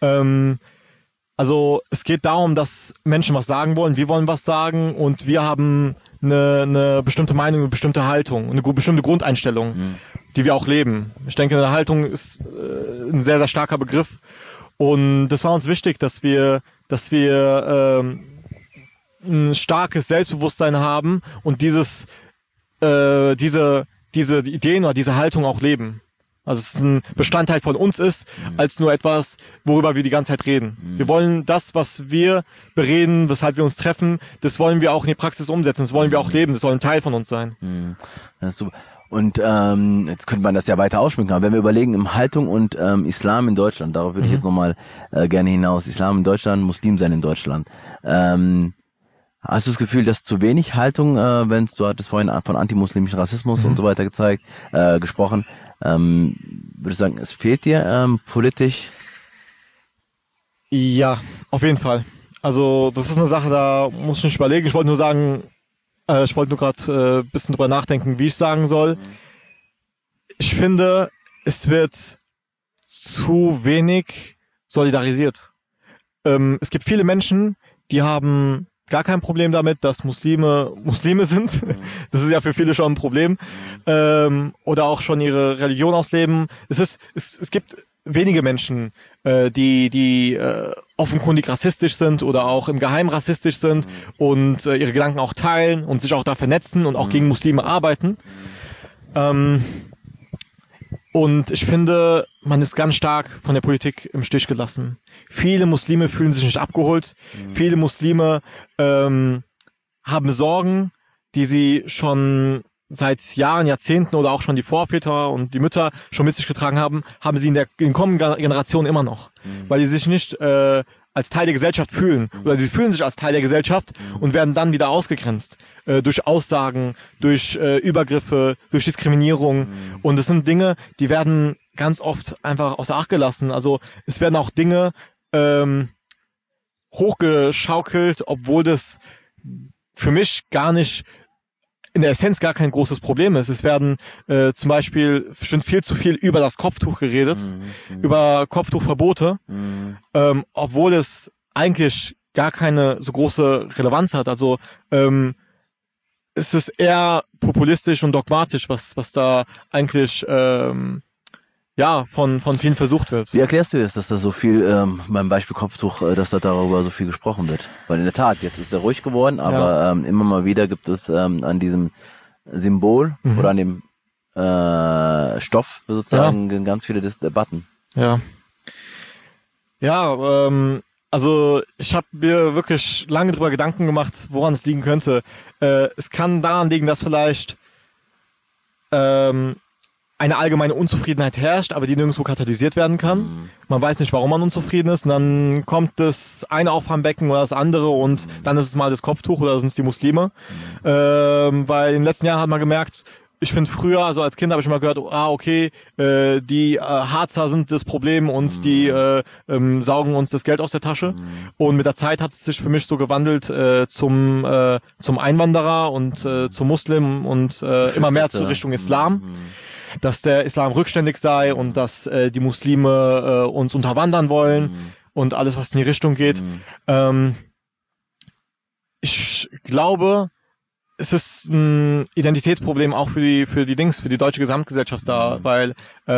Also es geht darum, dass Menschen was sagen wollen, wir wollen was sagen und wir haben eine bestimmte Meinung, eine bestimmte Haltung, eine bestimmte Grundeinstellung, die wir auch leben. Ich denke, eine Haltung ist ein sehr, sehr starker Begriff. Und das war uns wichtig, dass wir ein starkes Selbstbewusstsein haben und diese Ideen oder diese Haltung auch leben. Also es ist ein Bestandteil von uns ist, als nur etwas, worüber wir die ganze Zeit reden. Wir wollen das, was wir bereden, weshalb wir uns treffen, das wollen wir auch in die Praxis umsetzen, das wollen wir auch leben, das soll ein Teil von uns sein. Das ist super. Und jetzt könnte man das ja weiter ausschmücken, aber wenn wir überlegen, im Haltung und Islam in Deutschland, darauf würde ich jetzt nochmal gerne hinaus, Islam in Deutschland, Muslim sein in Deutschland. Hast du das Gefühl, dass zu wenig Haltung, du hattest vorhin von antimuslimischem Rassismus und so weiter gesprochen, würde ich sagen, es fehlt dir politisch? Ja, auf jeden Fall. Also das ist eine Sache, da muss ich nicht überlegen. Ich wollte nur sagen, ich wollte nur gerade ein bisschen drüber nachdenken, wie ich sagen soll. Ich finde, es wird zu wenig solidarisiert. Es gibt viele Menschen, die haben gar kein Problem damit, dass Muslime sind. Das ist ja für viele schon ein Problem. Oder auch schon ihre Religion ausleben. Es gibt wenige Menschen, die offenkundig rassistisch sind oder auch im Geheimen rassistisch sind und ihre Gedanken auch teilen und sich auch da vernetzen und auch gegen Muslime arbeiten. Und ich finde, man ist ganz stark von der Politik im Stich gelassen. Viele Muslime fühlen sich nicht abgeholt. Viele Muslime haben Sorgen, die sie schon seit Jahren, Jahrzehnten oder auch schon die Vorväter und die Mütter schon mit sich getragen haben sie in den kommenden Generationen immer noch. Weil die sich nicht als Teil der Gesellschaft fühlen. Oder sie fühlen sich als Teil der Gesellschaft und werden dann wieder ausgegrenzt. Durch Aussagen, durch Übergriffe, durch Diskriminierung. Und das sind Dinge, die werden ganz oft einfach außer Acht gelassen. Also es werden auch Dinge hochgeschaukelt, obwohl das für mich gar nicht in der Essenz gar kein großes Problem ist. Es werden zum Beispiel bestimmt viel zu viel über das Kopftuch geredet, über Kopftuchverbote, obwohl es eigentlich gar keine so große Relevanz hat. Also es ist eher populistisch und dogmatisch, was da eigentlich von vielen versucht wird. Wie erklärst du es, dass da so viel, beim Beispiel Kopftuch, dass da darüber so viel gesprochen wird? Weil in der Tat, jetzt ist er ruhig geworden, aber immer mal wieder gibt es an diesem Symbol oder an dem Stoff sozusagen ganz viele Debatten. Ja. Ja, also ich habe mir wirklich lange drüber Gedanken gemacht, woran es liegen könnte. Es kann daran liegen, dass vielleicht eine allgemeine Unzufriedenheit herrscht, aber die nirgendwo katalysiert werden kann. Man weiß nicht, warum man unzufrieden ist, und dann kommt das eine Auffangbecken oder das andere und dann ist es mal das Kopftuch oder sind es die Muslime. Weil in den letzten Jahren hat man gemerkt, ich finde früher, also als Kind habe ich immer gehört, okay, die Harzer sind das Problem und die saugen uns das Geld aus der Tasche. Und mit der Zeit hat es sich für mich so gewandelt zum Einwanderer und zum Muslim und immer mehr zur Richtung Islam. Dass der Islam rückständig sei und dass die Muslime uns unterwandern wollen und alles, was in die Richtung geht. Ich glaube, es ist ein Identitätsproblem auch für die deutsche Gesamtgesellschaft da, weil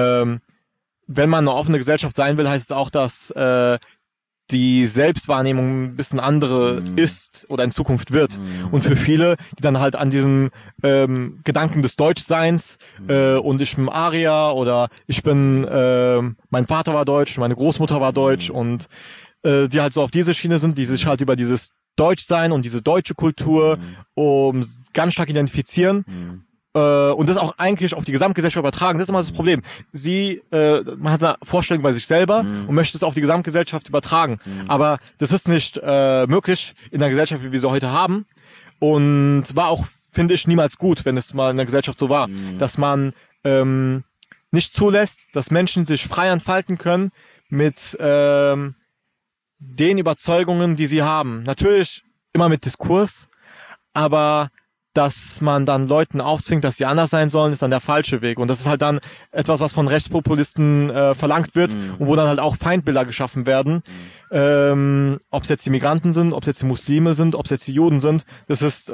wenn man eine offene Gesellschaft sein will, heißt es auch, dass die Selbstwahrnehmung ein bisschen andere ist oder in Zukunft wird. Und für viele, die dann halt an diesem Gedanken des Deutschseins und ich bin Arier oder ich bin, mein Vater war deutsch, meine Großmutter war deutsch und die halt so auf diese Schiene sind, die sich halt über dieses Deutschsein und diese deutsche Kultur ganz stark identifizieren. Und das auch eigentlich auf die Gesamtgesellschaft übertragen, das ist immer das Problem. Man hat eine Vorstellung bei sich selber und möchte es auf die Gesamtgesellschaft übertragen. Aber das ist nicht möglich in einer Gesellschaft, wie wir sie heute haben. Und war auch, finde ich, niemals gut, wenn es mal in der Gesellschaft so war. Dass man nicht zulässt, dass Menschen sich frei entfalten können mit den Überzeugungen, die sie haben. Natürlich immer mit Diskurs, aber dass man dann Leuten aufzwingt, dass sie anders sein sollen, ist dann der falsche Weg. Und das ist halt dann etwas, was von Rechtspopulisten verlangt wird und wo dann halt auch Feindbilder geschaffen werden. Ob es jetzt die Migranten sind, ob es jetzt die Muslime sind, ob es jetzt die Juden sind. Das ist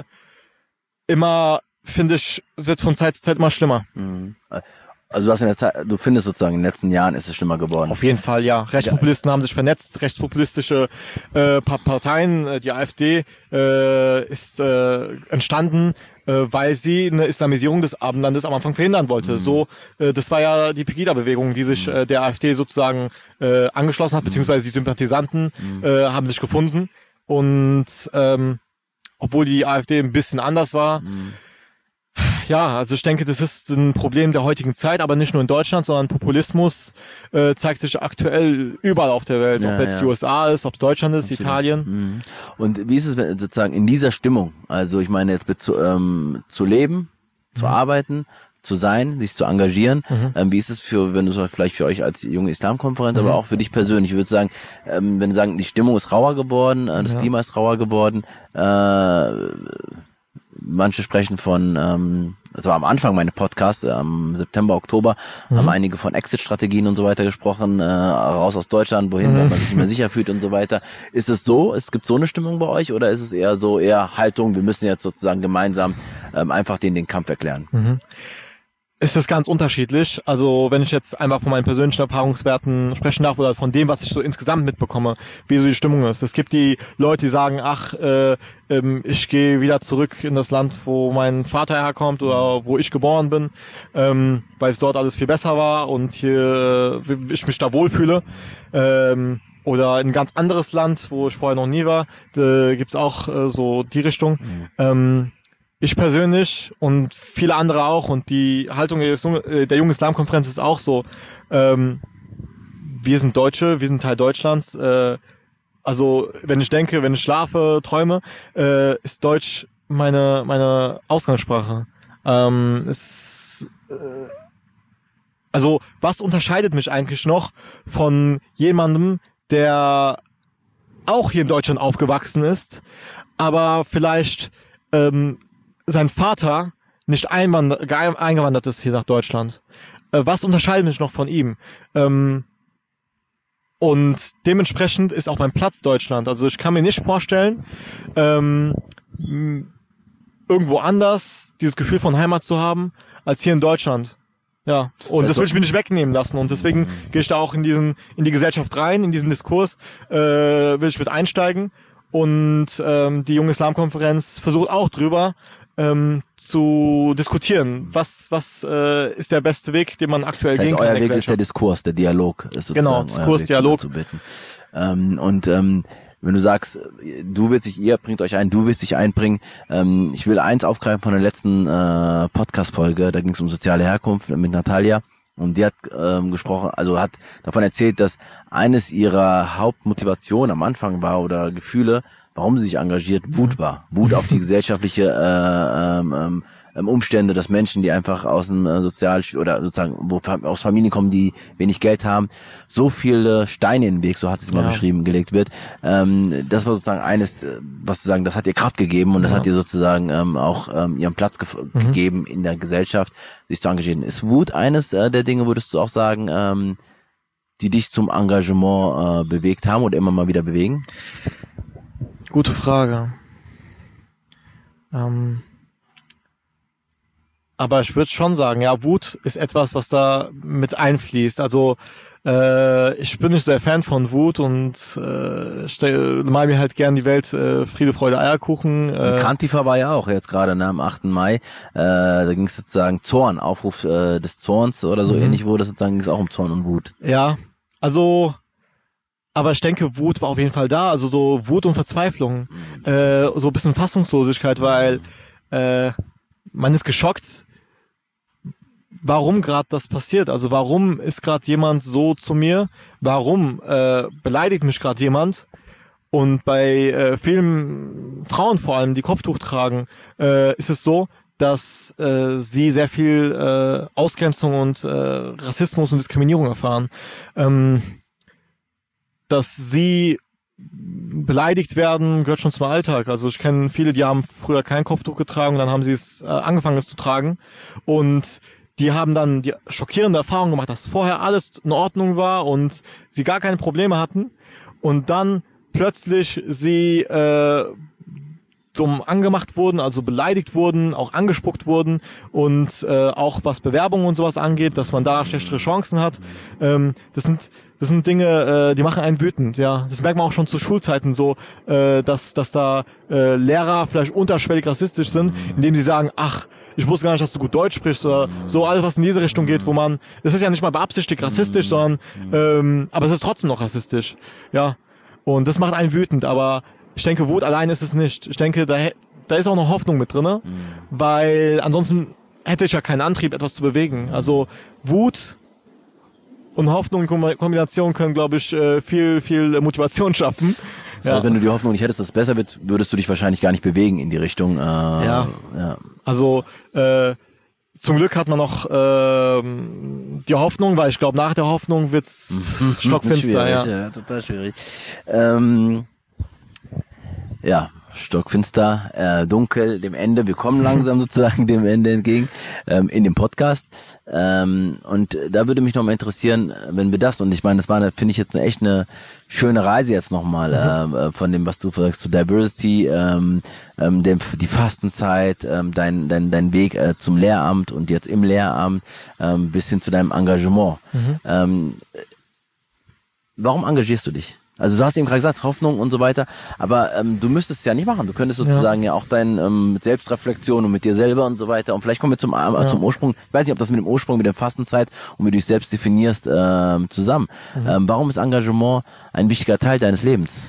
immer, finde ich, wird von Zeit zu Zeit immer schlimmer. Also du findest sozusagen in den letzten Jahren ist es schlimmer geworden. Auf jeden Fall, ja. Rechtspopulisten haben sich vernetzt, rechtspopulistische Parteien, die AfD ist entstanden, weil sie eine Islamisierung des Abendlandes am Anfang verhindern wollte. So, das war ja die Pegida-Bewegung, die sich der AfD sozusagen angeschlossen hat, beziehungsweise die Sympathisanten haben sich gefunden. Und obwohl die AfD ein bisschen anders war, ja, also ich denke, das ist ein Problem der heutigen Zeit, aber nicht nur in Deutschland, sondern Populismus zeigt sich aktuell überall auf der Welt, ob jetzt die USA ist, ob es Deutschland ist, absolut. Italien. Und wie ist es sozusagen in dieser Stimmung? Also ich meine jetzt zu leben, zu arbeiten, zu sein, sich zu engagieren. Wie ist es wenn du vielleicht für euch als junge Islamkonferenz, aber auch für dich persönlich? Ich würde sagen, wenn du sagen, die Stimmung ist rauer geworden, das Klima ist rauer geworden, manche sprechen von, das war am Anfang meine Podcasts, am September, Oktober, haben einige von Exit-Strategien und so weiter gesprochen, raus aus Deutschland, wohin, wenn man sich nicht mehr sicher fühlt und so weiter. Ist es so? Es gibt so eine Stimmung bei euch oder ist es eher so, eher Haltung, wir müssen jetzt sozusagen gemeinsam einfach den Kampf erklären? ist es ganz unterschiedlich. Also wenn ich jetzt einfach von meinen persönlichen Erfahrungswerten sprechen darf oder von dem, was ich so insgesamt mitbekomme, wie so die Stimmung ist. Es gibt die Leute, die sagen, ich gehe wieder zurück in das Land, wo mein Vater herkommt oder wo ich geboren bin, weil es dort alles viel besser war und hier ich mich da wohlfühle. Oder in ein ganz anderes Land, wo ich vorher noch nie war, gibt's auch so die Richtung. Ich persönlich und viele andere auch und die Haltung der Jungen Islam-Konferenz ist auch so, wir sind Deutsche, wir sind Teil Deutschlands. Also wenn ich schlafe, träume, ist Deutsch meine Ausgangssprache. Also was unterscheidet mich eigentlich noch von jemandem, der auch hier in Deutschland aufgewachsen ist, aber vielleicht sein Vater nicht eingewandert ist hier nach Deutschland. Was unterscheidet mich noch von ihm? Und dementsprechend ist auch mein Platz Deutschland. Also ich kann mir nicht vorstellen, irgendwo anders dieses Gefühl von Heimat zu haben, als hier in Deutschland. Ja, und das will ich mir nicht wegnehmen lassen. Und deswegen gehe ich da auch in die Gesellschaft rein, in diesen Diskurs, will ich mit einsteigen. Und die Junge Islam-Konferenz versucht auch drüber zu diskutieren. Was ist der beste Weg, den man aktuell gehen kann? Euer Weg ist der Diskurs, der Dialog ist sozusagen. Genau, Diskurs, Dialog. Wenn du sagst, ihr bringt euch ein, du willst dich einbringen, ich will eins aufgreifen von der letzten Podcast-Folge, da ging es um soziale Herkunft mit Natalia. Und die hat gesprochen, also hat davon erzählt, dass eines ihrer Hauptmotivationen am Anfang war oder Gefühle, warum sie sich engagiert, Wut war. Wut auf die gesellschaftliche Umstände, dass Menschen, die einfach aus dem oder sozusagen wo aus Familien kommen, die wenig Geld haben, so viele Steine in den Weg, so hat sie es mal beschrieben, gelegt wird. Das war sozusagen eines, was zu sagen, das hat ihr Kraft gegeben und das hat ihr sozusagen auch ihren Platz gegeben in der Gesellschaft, sich zu engagieren. Ist Wut eines der Dinge, würdest du auch sagen, die dich zum Engagement bewegt haben oder immer mal wieder bewegen? Gute Frage. Aber ich würde schon sagen, ja, Wut ist etwas, was da mit einfließt. Also ich bin nicht so der Fan von Wut und mal mir halt gern die Welt Friede, Freude, Eierkuchen. Krantifa war ja auch jetzt gerade am 8. Mai. Da ging es sozusagen Zorn, Aufruf des Zorns oder so ähnlich wurde. Sozusagen ging es auch um Zorn und Wut. Ja, also aber ich denke, Wut war auf jeden Fall da. Also so Wut und Verzweiflung. So ein bisschen Fassungslosigkeit, weil man ist geschockt, warum gerade das passiert. Also warum ist gerade jemand so zu mir? Warum beleidigt mich gerade jemand? Und bei vielen Frauen vor allem, die Kopftuch tragen, ist es so, dass sie sehr viel Ausgrenzung und Rassismus und Diskriminierung erfahren. Dass sie beleidigt werden, gehört schon zum Alltag. Also ich kenne viele, die haben früher kein Kopftuch getragen, dann haben sie es angefangen, es zu tragen. Und die haben dann die schockierende Erfahrung gemacht, dass vorher alles in Ordnung war und sie gar keine Probleme hatten. Und dann plötzlich sie dumm angemacht wurden, also beleidigt wurden, auch angespuckt wurden und auch was Bewerbungen und sowas angeht, dass man da schlechtere Chancen hat. Das sind Dinge, die machen einen wütend, ja. Das merkt man auch schon zu Schulzeiten so, dass da Lehrer vielleicht unterschwellig rassistisch sind, indem sie sagen, ach, ich wusste gar nicht, dass du gut Deutsch sprichst oder so, alles was in diese Richtung geht, wo man, das ist ja nicht mal beabsichtigt rassistisch, sondern aber es ist trotzdem noch rassistisch, ja. Und das macht einen wütend, aber ich denke, Wut allein ist es nicht. Ich denke, da ist auch noch Hoffnung mit drinne, weil ansonsten hätte ich ja keinen Antrieb, etwas zu bewegen. Also Wut und Hoffnung in Kombination können, glaube ich, viel Motivation schaffen. Das heißt, wenn du die Hoffnung nicht hättest, dass es besser wird, würdest du dich wahrscheinlich gar nicht bewegen in die Richtung. Ja. Also zum Glück hat man noch die Hoffnung, weil ich glaube, nach der Hoffnung wird's stockfinster. Ja, total schwierig. Ja, stockfinster, dunkel, dem Ende. Wir kommen langsam sozusagen dem Ende entgegen in dem Podcast. Und da würde mich noch mal interessieren, wenn wir das, und ich meine, das war, finde ich jetzt echt eine schöne Reise jetzt nochmal von dem, was du sagst, zu Diversity, die Fastenzeit, dein Weg zum Lehramt und jetzt im Lehramt bis hin zu deinem Engagement. Warum engagierst du dich? Also du hast eben gerade gesagt, Hoffnung und so weiter, aber du müsstest es ja nicht machen. Du könntest sozusagen ja auch mit Selbstreflexion und mit dir selber und so weiter. Und vielleicht kommen wir zum Ursprung. Ich weiß nicht, ob das mit dem Ursprung, mit der Fastenzeit und wie du dich selbst definierst, zusammen. Warum ist Engagement ein wichtiger Teil deines Lebens?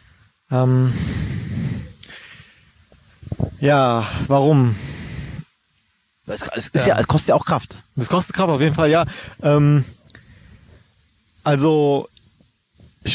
Ja, warum? Es kostet ja auch Kraft. Das kostet Kraft auf jeden Fall, ja. Also ich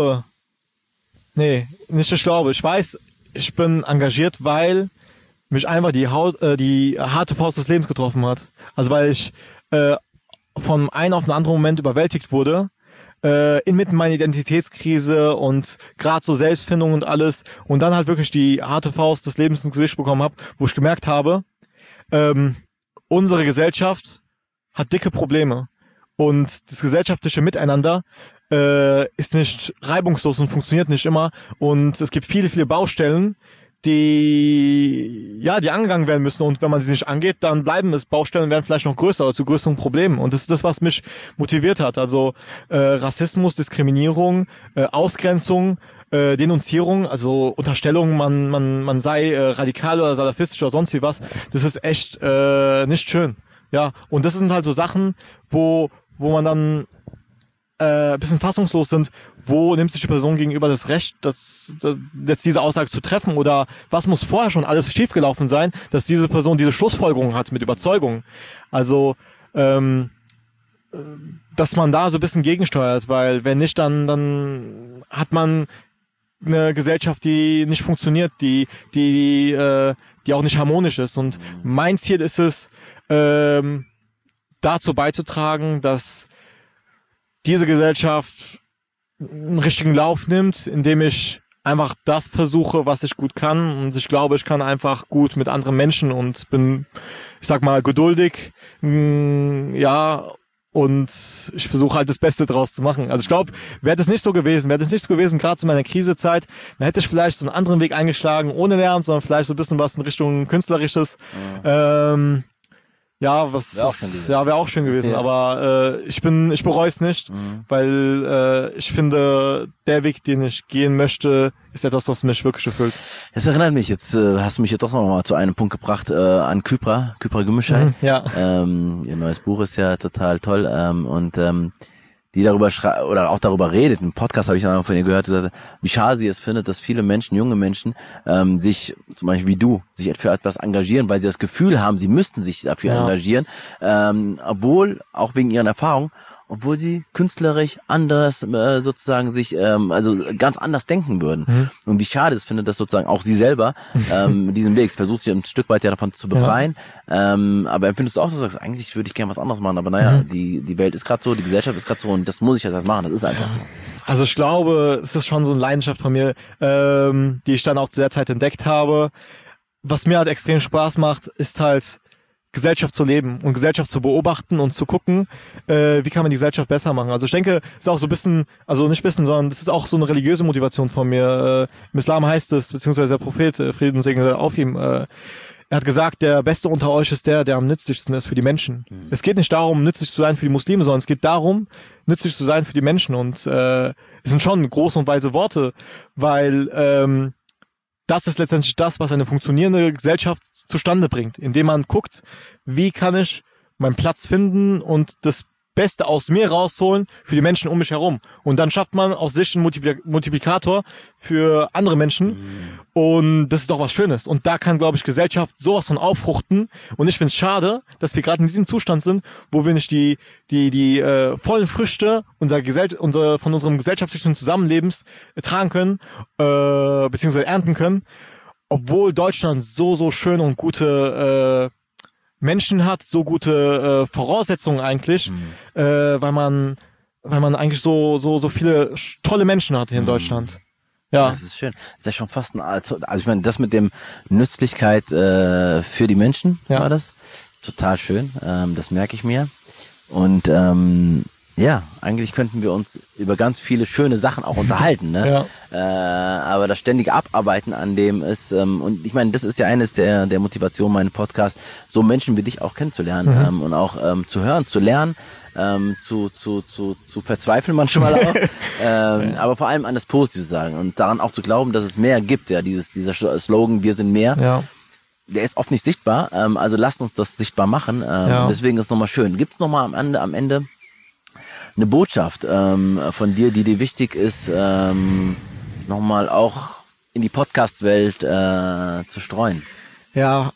weiß, ich bin engagiert, weil mich einfach die harte Faust des Lebens getroffen hat. Also weil ich von einem auf den anderen Moment überwältigt wurde, inmitten meiner Identitätskrise und gerade so Selbstfindung und alles, und dann halt wirklich die harte Faust des Lebens ins Gesicht bekommen habe, wo ich gemerkt habe, unsere Gesellschaft hat dicke Probleme und das gesellschaftliche Miteinander ist nicht reibungslos und funktioniert nicht immer, und es gibt viele, viele Baustellen, die angegangen werden müssen, und wenn man sie nicht angeht, dann bleiben es Baustellen, werden vielleicht noch größer oder zu größeren Problemen, und das ist das, was mich motiviert hat. Also Rassismus, Diskriminierung, Ausgrenzung, Denunzierung, also Unterstellung, man sei radikal oder salafistisch oder sonst wie was, das ist echt nicht schön. Ja, und das sind halt so Sachen, wo man dann bisschen fassungslos sind, wo nimmt sich die Person gegenüber das Recht, jetzt diese Aussage zu treffen, oder was muss vorher schon alles schiefgelaufen sein, dass diese Person diese Schlussfolgerung hat mit Überzeugung. Also dass man da so ein bisschen gegensteuert, weil wenn nicht, dann hat man eine Gesellschaft, die nicht funktioniert, die auch nicht harmonisch ist. Und mein Ziel ist es, dazu beizutragen, dass diese Gesellschaft einen richtigen Lauf nimmt, indem ich einfach das versuche, was ich gut kann. Und ich glaube, ich kann einfach gut mit anderen Menschen und bin, ich sag mal, geduldig. Ja, und ich versuche halt das Beste draus zu machen. Also ich glaube, wäre das nicht so gewesen, gerade zu meiner Krisezeit, dann hätte ich vielleicht so einen anderen Weg eingeschlagen, ohne Lehramt, sondern vielleicht so ein bisschen was in Richtung Künstlerisches. Wäre auch schön gewesen, aber ich bereue es nicht, weil ich finde, der Weg, den ich gehen möchte, ist etwas, was mich wirklich erfüllt. Das erinnert mich, jetzt hast du mich jetzt doch noch mal zu einem Punkt gebracht, an Kypra Gümüşay. Ja. Ihr neues Buch ist ja total toll, und die darüber oder auch darüber redet. Im Podcast habe ich dann von ihr gehört, wie schade sie es findet, dass viele Menschen, junge Menschen, sich, zum Beispiel wie du, sich für etwas engagieren, weil sie das Gefühl haben, sie müssten sich dafür engagieren, obwohl, auch wegen ihren Erfahrungen, obwohl sie künstlerisch anders sozusagen sich also ganz anders denken würden. Und wie schade es findet, dass sozusagen auch sie selber mit diesem Weg versucht, sich ein Stück weit davon zu befreien. Aber empfindest du auch so, sagst, eigentlich würde ich gerne was anderes machen, aber naja, die Welt ist gerade so, die Gesellschaft ist gerade so, und das muss ich halt machen, das ist einfach so. Also ich glaube, es ist schon so eine Leidenschaft von mir, die ich dann auch zu der Zeit entdeckt habe. Was mir halt extrem Spaß macht, ist halt Gesellschaft zu leben und Gesellschaft zu beobachten und zu gucken, wie kann man die Gesellschaft besser machen. Also ich denke, es ist auch so ein bisschen, also nicht ein bisschen, sondern das ist auch so eine religiöse Motivation von mir. Im Islam heißt es, beziehungsweise der Prophet, Frieden und Segen sei auf ihm, er hat gesagt, der Beste unter euch ist der am nützlichsten ist für die Menschen. Es geht nicht darum, nützlich zu sein für die Muslime, sondern es geht darum, nützlich zu sein für die Menschen. Und es sind schon große und weise Worte, weil das ist letztendlich das, was eine funktionierende Gesellschaft zustande bringt, indem man guckt, wie kann ich meinen Platz finden und das Beste aus mir rausholen für die Menschen um mich herum. Und dann schafft man aus sich einen Multiplikator für andere Menschen. Und das ist doch was Schönes. Und da kann, glaube ich, Gesellschaft sowas von aufruchten. Und ich finde es schade, dass wir gerade in diesem Zustand sind, wo wir nicht die vollen Früchte von unserem gesellschaftlichen Zusammenlebens tragen können, beziehungsweise ernten können. Obwohl Deutschland so schön und gute Menschen hat, so gute Voraussetzungen eigentlich, weil man eigentlich so viele tolle Menschen hat hier in Deutschland. Ja. Das ist schön. Das ist ja schon fast also ich meine, das mit dem Nützlichkeit für die Menschen war das. Total schön. Das merke ich mir. Und ja, eigentlich könnten wir uns über ganz viele schöne Sachen auch unterhalten, ne? Aber das ständige Abarbeiten an dem ist, und ich meine, das ist ja eines der Motivation meines Podcasts, so Menschen wie dich auch kennenzulernen, und auch zu hören, zu lernen, zu verzweifeln manchmal auch, aber vor allem an das Positive sagen und daran auch zu glauben, dass es mehr gibt, ja, dieser Slogan, wir sind mehr. Ja. Der ist oft nicht sichtbar, also lasst uns das sichtbar machen, deswegen ist es nochmal schön. Gibt's nochmal am Ende eine Botschaft von dir, die dir wichtig ist, nochmal auch in die Podcast-Welt zu streuen? Ja,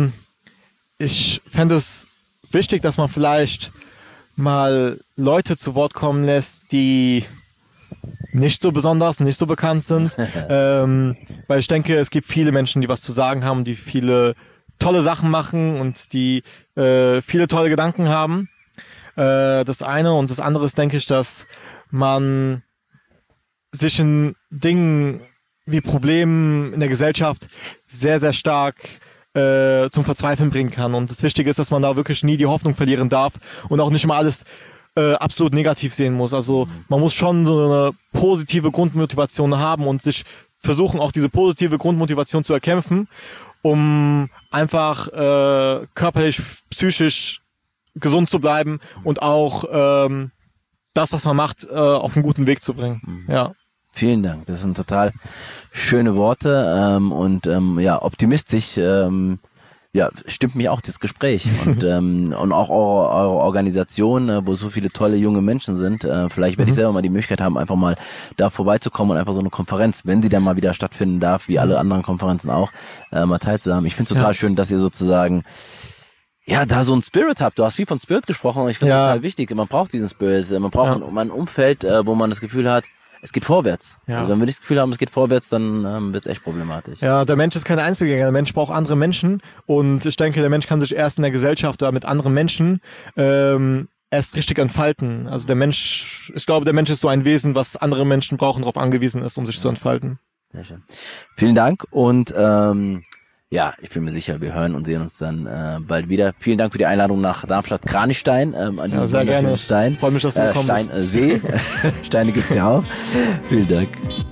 ich fände es wichtig, dass man vielleicht mal Leute zu Wort kommen lässt, die nicht so besonders, nicht so bekannt sind, weil ich denke, es gibt viele Menschen, die was zu sagen haben, die viele tolle Sachen machen und die viele tolle Gedanken haben. Das eine und das andere ist, denke ich, dass man sich in Dingen wie Problemen in der Gesellschaft sehr, sehr stark zum Verzweifeln bringen kann. Und das Wichtige ist, dass man da wirklich nie die Hoffnung verlieren darf und auch nicht immer alles absolut negativ sehen muss. Also man muss schon so eine positive Grundmotivation haben und sich versuchen, auch diese positive Grundmotivation zu erkämpfen, um einfach körperlich, psychisch gesund zu bleiben und auch das, was man macht, auf einen guten Weg zu bringen. Ja. Vielen Dank. Das sind total schöne Worte und ja, optimistisch. Ja, stimmt mich auch das Gespräch und auch eure Organisation, wo so viele tolle junge Menschen sind. Vielleicht werde ich selber mal die Möglichkeit haben, einfach mal da vorbeizukommen und einfach so eine Konferenz, wenn sie dann mal wieder stattfinden darf, wie alle anderen Konferenzen auch, mal teilzuhaben. Ich finde es total schön, dass ihr sozusagen ja, da so ein Spirit habt. Du hast viel von Spirit gesprochen und ich finde es total wichtig. Man braucht diesen Spirit. Man braucht ein Umfeld, wo man das Gefühl hat, es geht vorwärts. Ja. Also wenn wir nicht das Gefühl haben, es geht vorwärts, dann wird es echt problematisch. Ja, der Mensch ist kein Einzelgänger. Der Mensch braucht andere Menschen. Und ich denke, der Mensch kann sich erst in der Gesellschaft oder mit anderen Menschen erst richtig entfalten. Also ich glaube, der Mensch ist so ein Wesen, was andere Menschen brauchen, darauf angewiesen ist, um sich zu entfalten. Sehr schön. Vielen Dank und ja, ich bin mir sicher, wir hören und sehen uns dann bald wieder. Vielen Dank für die Einladung nach Darmstadt-Kranichstein. Ja, sehr gerne. Stein. Freue mich, dass du gekommen bist. Steinsee. Steine gibt's ja auch. Vielen Dank.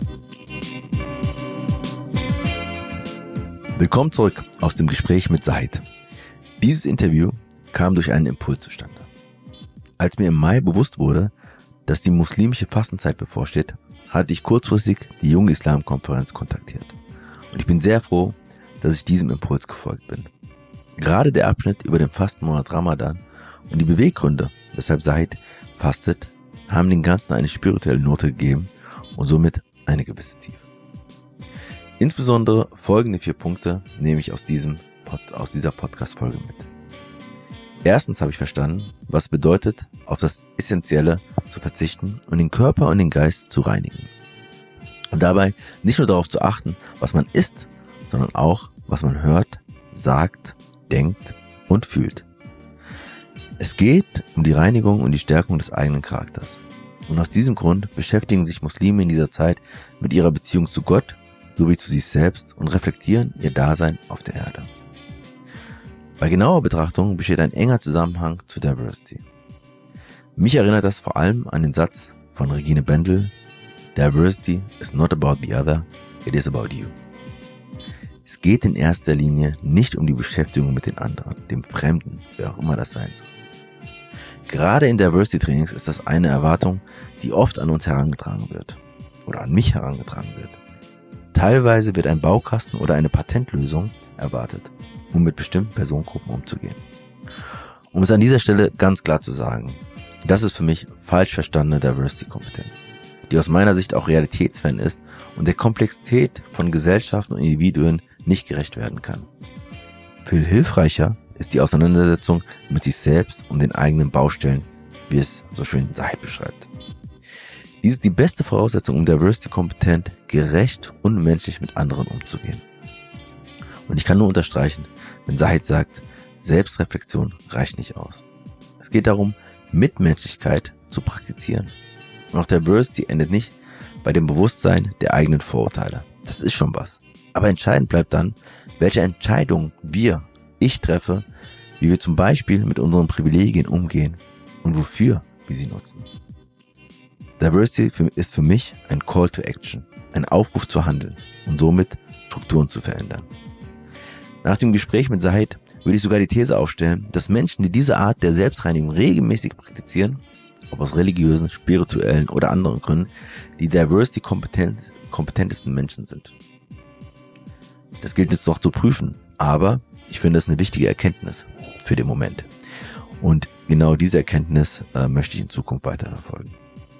Willkommen zurück aus dem Gespräch mit Said. Dieses Interview kam durch einen Impuls zustande. Als mir im Mai bewusst wurde, dass die muslimische Fastenzeit bevorsteht, hatte ich kurzfristig die Junge Islam-Konferenz kontaktiert. Und ich bin sehr froh, dass ich diesem Impuls gefolgt bin. Gerade der Abschnitt über den Fastenmonat Ramadan und die Beweggründe, weshalb Said fastet, haben dem Ganzen eine spirituelle Note gegeben und somit eine gewisse Tiefe. Insbesondere folgende 4 Punkte nehme ich aus dieser Podcast-Folge mit. Erstens habe ich verstanden, was es bedeutet, auf das Essentielle zu verzichten und den Körper und den Geist zu reinigen. Und dabei nicht nur darauf zu achten, was man isst, sondern auch, was man hört, sagt, denkt und fühlt. Es geht um die Reinigung und die Stärkung des eigenen Charakters. Und aus diesem Grund beschäftigen sich Muslime in dieser Zeit mit ihrer Beziehung zu Gott sowie zu sich selbst und reflektieren ihr Dasein auf der Erde. Bei genauer Betrachtung besteht ein enger Zusammenhang zu Diversity. Mich erinnert das vor allem an den Satz von Regine Bendel: Diversity is not about the other, it is about you. Es geht in erster Linie nicht um die Beschäftigung mit den anderen, dem Fremden, wer auch immer das sein soll. Gerade in Diversity-Trainings ist das eine Erwartung, die oft an uns herangetragen wird oder an mich herangetragen wird. Teilweise wird ein Baukasten oder eine Patentlösung erwartet, um mit bestimmten Personengruppen umzugehen. Um es an dieser Stelle ganz klar zu sagen, das ist für mich falsch verstandene Diversity-Kompetenz, die aus meiner Sicht auch realitätsfern ist und der Komplexität von Gesellschaften und Individuen nicht gerecht werden kann. Viel hilfreicher ist die Auseinandersetzung mit sich selbst und den eigenen Baustellen, wie es so schön Said beschreibt. Dies ist die beste Voraussetzung, um Diversity-kompetent, gerecht und menschlich mit anderen umzugehen. Und ich kann nur unterstreichen, wenn Said sagt, Selbstreflexion reicht nicht aus. Es geht darum, Mitmenschlichkeit zu praktizieren. Und auch Diversity endet nicht bei dem Bewusstsein der eigenen Vorurteile. Das ist schon was. Aber entscheidend bleibt dann, welche Entscheidungen ich treffe, wie wir zum Beispiel mit unseren Privilegien umgehen und wofür wir sie nutzen. Diversity ist für mich ein Call to Action, ein Aufruf zu handeln und somit Strukturen zu verändern. Nach dem Gespräch mit Zahid würde ich sogar die These aufstellen, dass Menschen, die diese Art der Selbstreinigung regelmäßig praktizieren, ob aus religiösen, spirituellen oder anderen Gründen, die Diversity-kompetentesten Menschen sind. Das gilt jetzt noch zu prüfen, aber ich finde es eine wichtige Erkenntnis für den Moment. Und genau diese Erkenntnis möchte ich in Zukunft weiterverfolgen.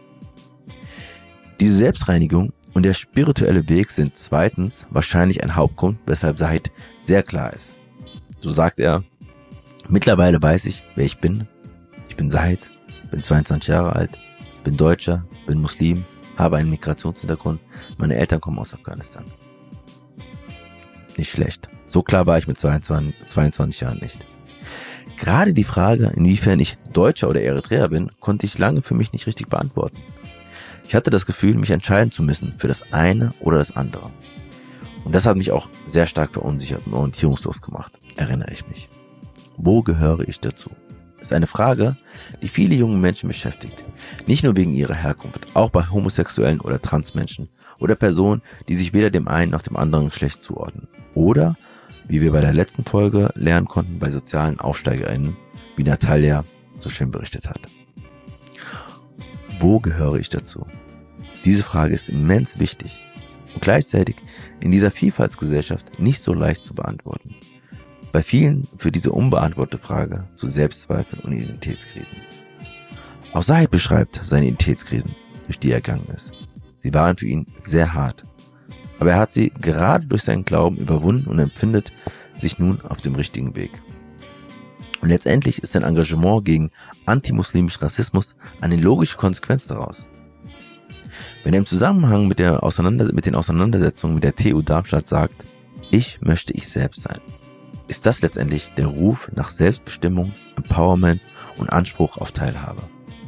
Diese Selbstreinigung und der spirituelle Weg sind zweitens wahrscheinlich ein Hauptgrund, weshalb Zahid sehr klar ist. So sagt er, mittlerweile weiß ich, wer ich bin. Ich bin Zahid, bin 22 Jahre alt, bin Deutscher, bin Muslim, habe einen Migrationshintergrund, meine Eltern kommen aus Afghanistan. Nicht schlecht. So klar war ich mit 22 Jahren nicht. Gerade die Frage, inwiefern ich Deutscher oder Eritreer bin, konnte ich lange für mich nicht richtig beantworten. Ich hatte das Gefühl, mich entscheiden zu müssen für das eine oder das andere. Und das hat mich auch sehr stark verunsichert und orientierungslos gemacht, erinnere ich mich. Wo gehöre ich dazu? Ist eine Frage, die viele junge Menschen beschäftigt. Nicht nur wegen ihrer Herkunft, auch bei homosexuellen oder Transmenschen oder Personen, die sich weder dem einen noch dem anderen Geschlecht zuordnen. Oder, wie wir bei der letzten Folge lernen konnten, bei sozialen AufsteigerInnen, wie Natalia so schön berichtet hat. Wo gehöre ich dazu? Diese Frage ist immens wichtig und gleichzeitig in dieser Vielfaltsgesellschaft nicht so leicht zu beantworten. Bei vielen führt diese unbeantwortete Frage zu Selbstzweifeln und Identitätskrisen. Auch Zahid beschreibt seine Identitätskrisen, durch die er gegangen ist. Sie waren für ihn sehr hart, aber er hat sie gerade durch seinen Glauben überwunden und empfindet sich nun auf dem richtigen Weg. Und letztendlich ist sein Engagement gegen antimuslimischen Rassismus eine logische Konsequenz daraus. Wenn er im Zusammenhang mit den Auseinandersetzungen mit der TU Darmstadt sagt, ich möchte ich selbst sein, ist das letztendlich der Ruf nach Selbstbestimmung, Empowerment und Anspruch auf Teilhabe.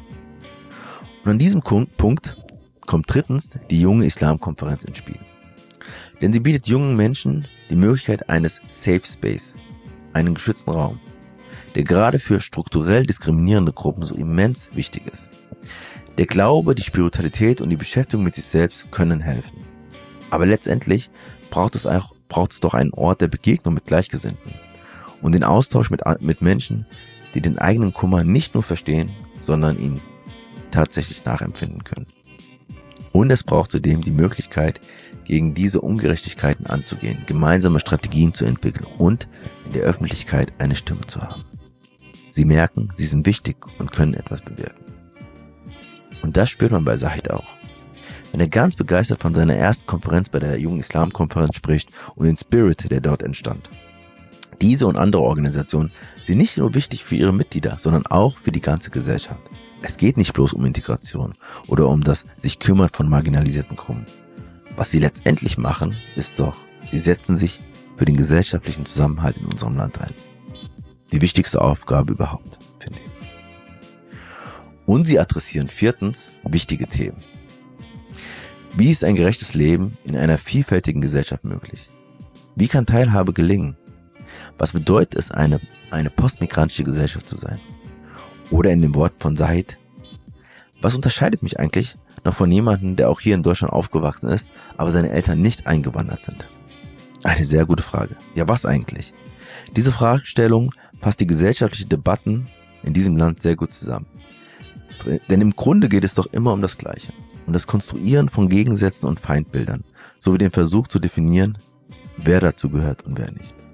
Und an diesem Punkt kommt drittens die junge Islamkonferenz ins Spiel. Denn sie bietet jungen Menschen die Möglichkeit eines Safe Space, einen geschützten Raum, der gerade für strukturell diskriminierende Gruppen so immens wichtig ist. Der Glaube, die Spiritualität und die Beschäftigung mit sich selbst können helfen. Aber letztendlich braucht es doch einen Ort der Begegnung mit Gleichgesinnten und den Austausch mit Menschen, die den eigenen Kummer nicht nur verstehen, sondern ihn tatsächlich nachempfinden können. Und es braucht zudem die Möglichkeit, gegen diese Ungerechtigkeiten anzugehen, gemeinsame Strategien zu entwickeln und in der Öffentlichkeit eine Stimme zu haben. Sie merken, sie sind wichtig und können etwas bewirken. Und das spürt man bei Zahid auch. Wenn er ganz begeistert von seiner ersten Konferenz bei der Jungen Islam-Konferenz spricht und den Spirit, der dort entstand. Diese und andere Organisationen sind nicht nur wichtig für ihre Mitglieder, sondern auch für die ganze Gesellschaft. Es geht nicht bloß um Integration oder um das sich kümmern von marginalisierten Gruppen. Was sie letztendlich machen, ist doch, sie setzen sich für den gesellschaftlichen Zusammenhalt in unserem Land ein. Die wichtigste Aufgabe überhaupt, finde ich. Und sie adressieren viertens wichtige Themen. Wie ist ein gerechtes Leben in einer vielfältigen Gesellschaft möglich? Wie kann Teilhabe gelingen? Was bedeutet es, eine postmigrantische Gesellschaft zu sein? Oder in den Worten von Zahid, was unterscheidet mich eigentlich noch von jemandem, der auch hier in Deutschland aufgewachsen ist, aber seine Eltern nicht eingewandert sind? Eine sehr gute Frage. Ja, was eigentlich? Diese Fragestellung fasst die gesellschaftlichen Debatten in diesem Land sehr gut zusammen. Denn im Grunde geht es doch immer um das Gleiche. Um das Konstruieren von Gegensätzen und Feindbildern, sowie den Versuch zu definieren, wer dazu gehört und wer nicht.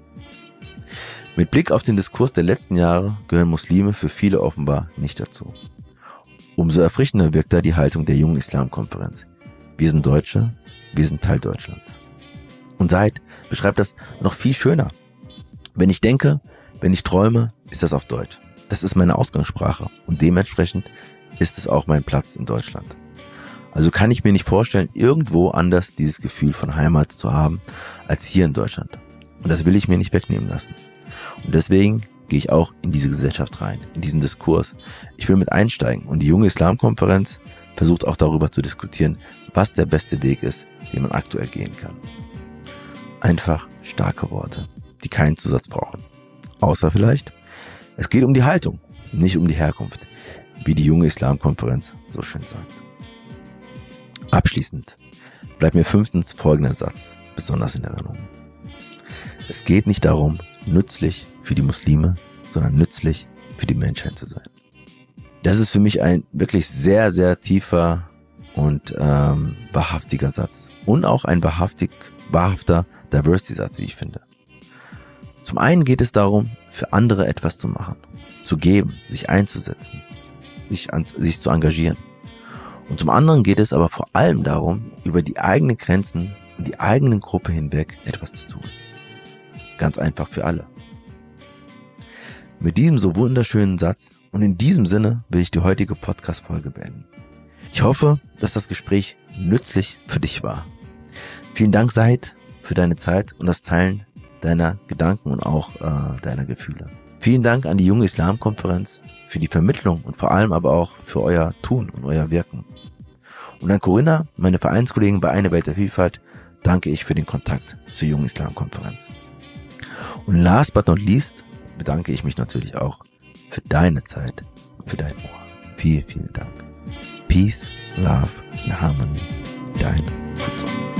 Mit Blick auf den Diskurs der letzten Jahre gehören Muslime für viele offenbar nicht dazu. Umso erfrischender wirkt da die Haltung der Jungen Islam-Konferenz. Wir sind Deutsche, wir sind Teil Deutschlands. Und Zahid beschreibt das noch viel schöner. Wenn ich denke, wenn ich träume, ist das auf Deutsch. Das ist meine Ausgangssprache und dementsprechend ist es auch mein Platz in Deutschland. Also kann ich mir nicht vorstellen, irgendwo anders dieses Gefühl von Heimat zu haben, als hier in Deutschland. Und das will ich mir nicht wegnehmen lassen. Und deswegen gehe ich auch in diese Gesellschaft rein, in diesen Diskurs. Ich will mit einsteigen und die Junge Islamkonferenz versucht auch darüber zu diskutieren, was der beste Weg ist, den man aktuell gehen kann. Einfach starke Worte, die keinen Zusatz brauchen. Außer vielleicht, es geht um die Haltung, nicht um die Herkunft, wie die junge Islamkonferenz so schön sagt. Abschließend bleibt mir 5. folgender Satz besonders in Erinnerung. Es geht nicht darum, nützlich für die Muslime, sondern nützlich für die Menschheit zu sein. Das ist für mich ein wirklich sehr, sehr tiefer und wahrhaftiger Satz. Und auch ein wahrhafter Diversity-Satz, wie ich finde. Zum einen geht es darum, für andere etwas zu machen, zu geben, sich einzusetzen, sich zu engagieren. Und zum anderen geht es aber vor allem darum, über die eigenen Grenzen und die eigene Gruppe hinweg etwas zu tun. Ganz einfach für alle. Mit diesem so wunderschönen Satz und in diesem Sinne will ich die heutige Podcast-Folge beenden. Ich hoffe, dass das Gespräch nützlich für dich war. Vielen Dank, Said, für deine Zeit und das Teilen deiner Gedanken und auch deiner Gefühle. Vielen Dank an die Junge Islamkonferenz für die Vermittlung und vor allem aber auch für euer Tun und euer Wirken. Und an Corinna, meine Vereinskollegin bei Eine Welt der Vielfalt, danke ich für den Kontakt zur Jungen Islamkonferenz. Und last but not least bedanke ich mich natürlich auch für deine Zeit und für dein Ohr. Vielen, vielen Dank. Peace, Love and Harmony. Dein Futsal.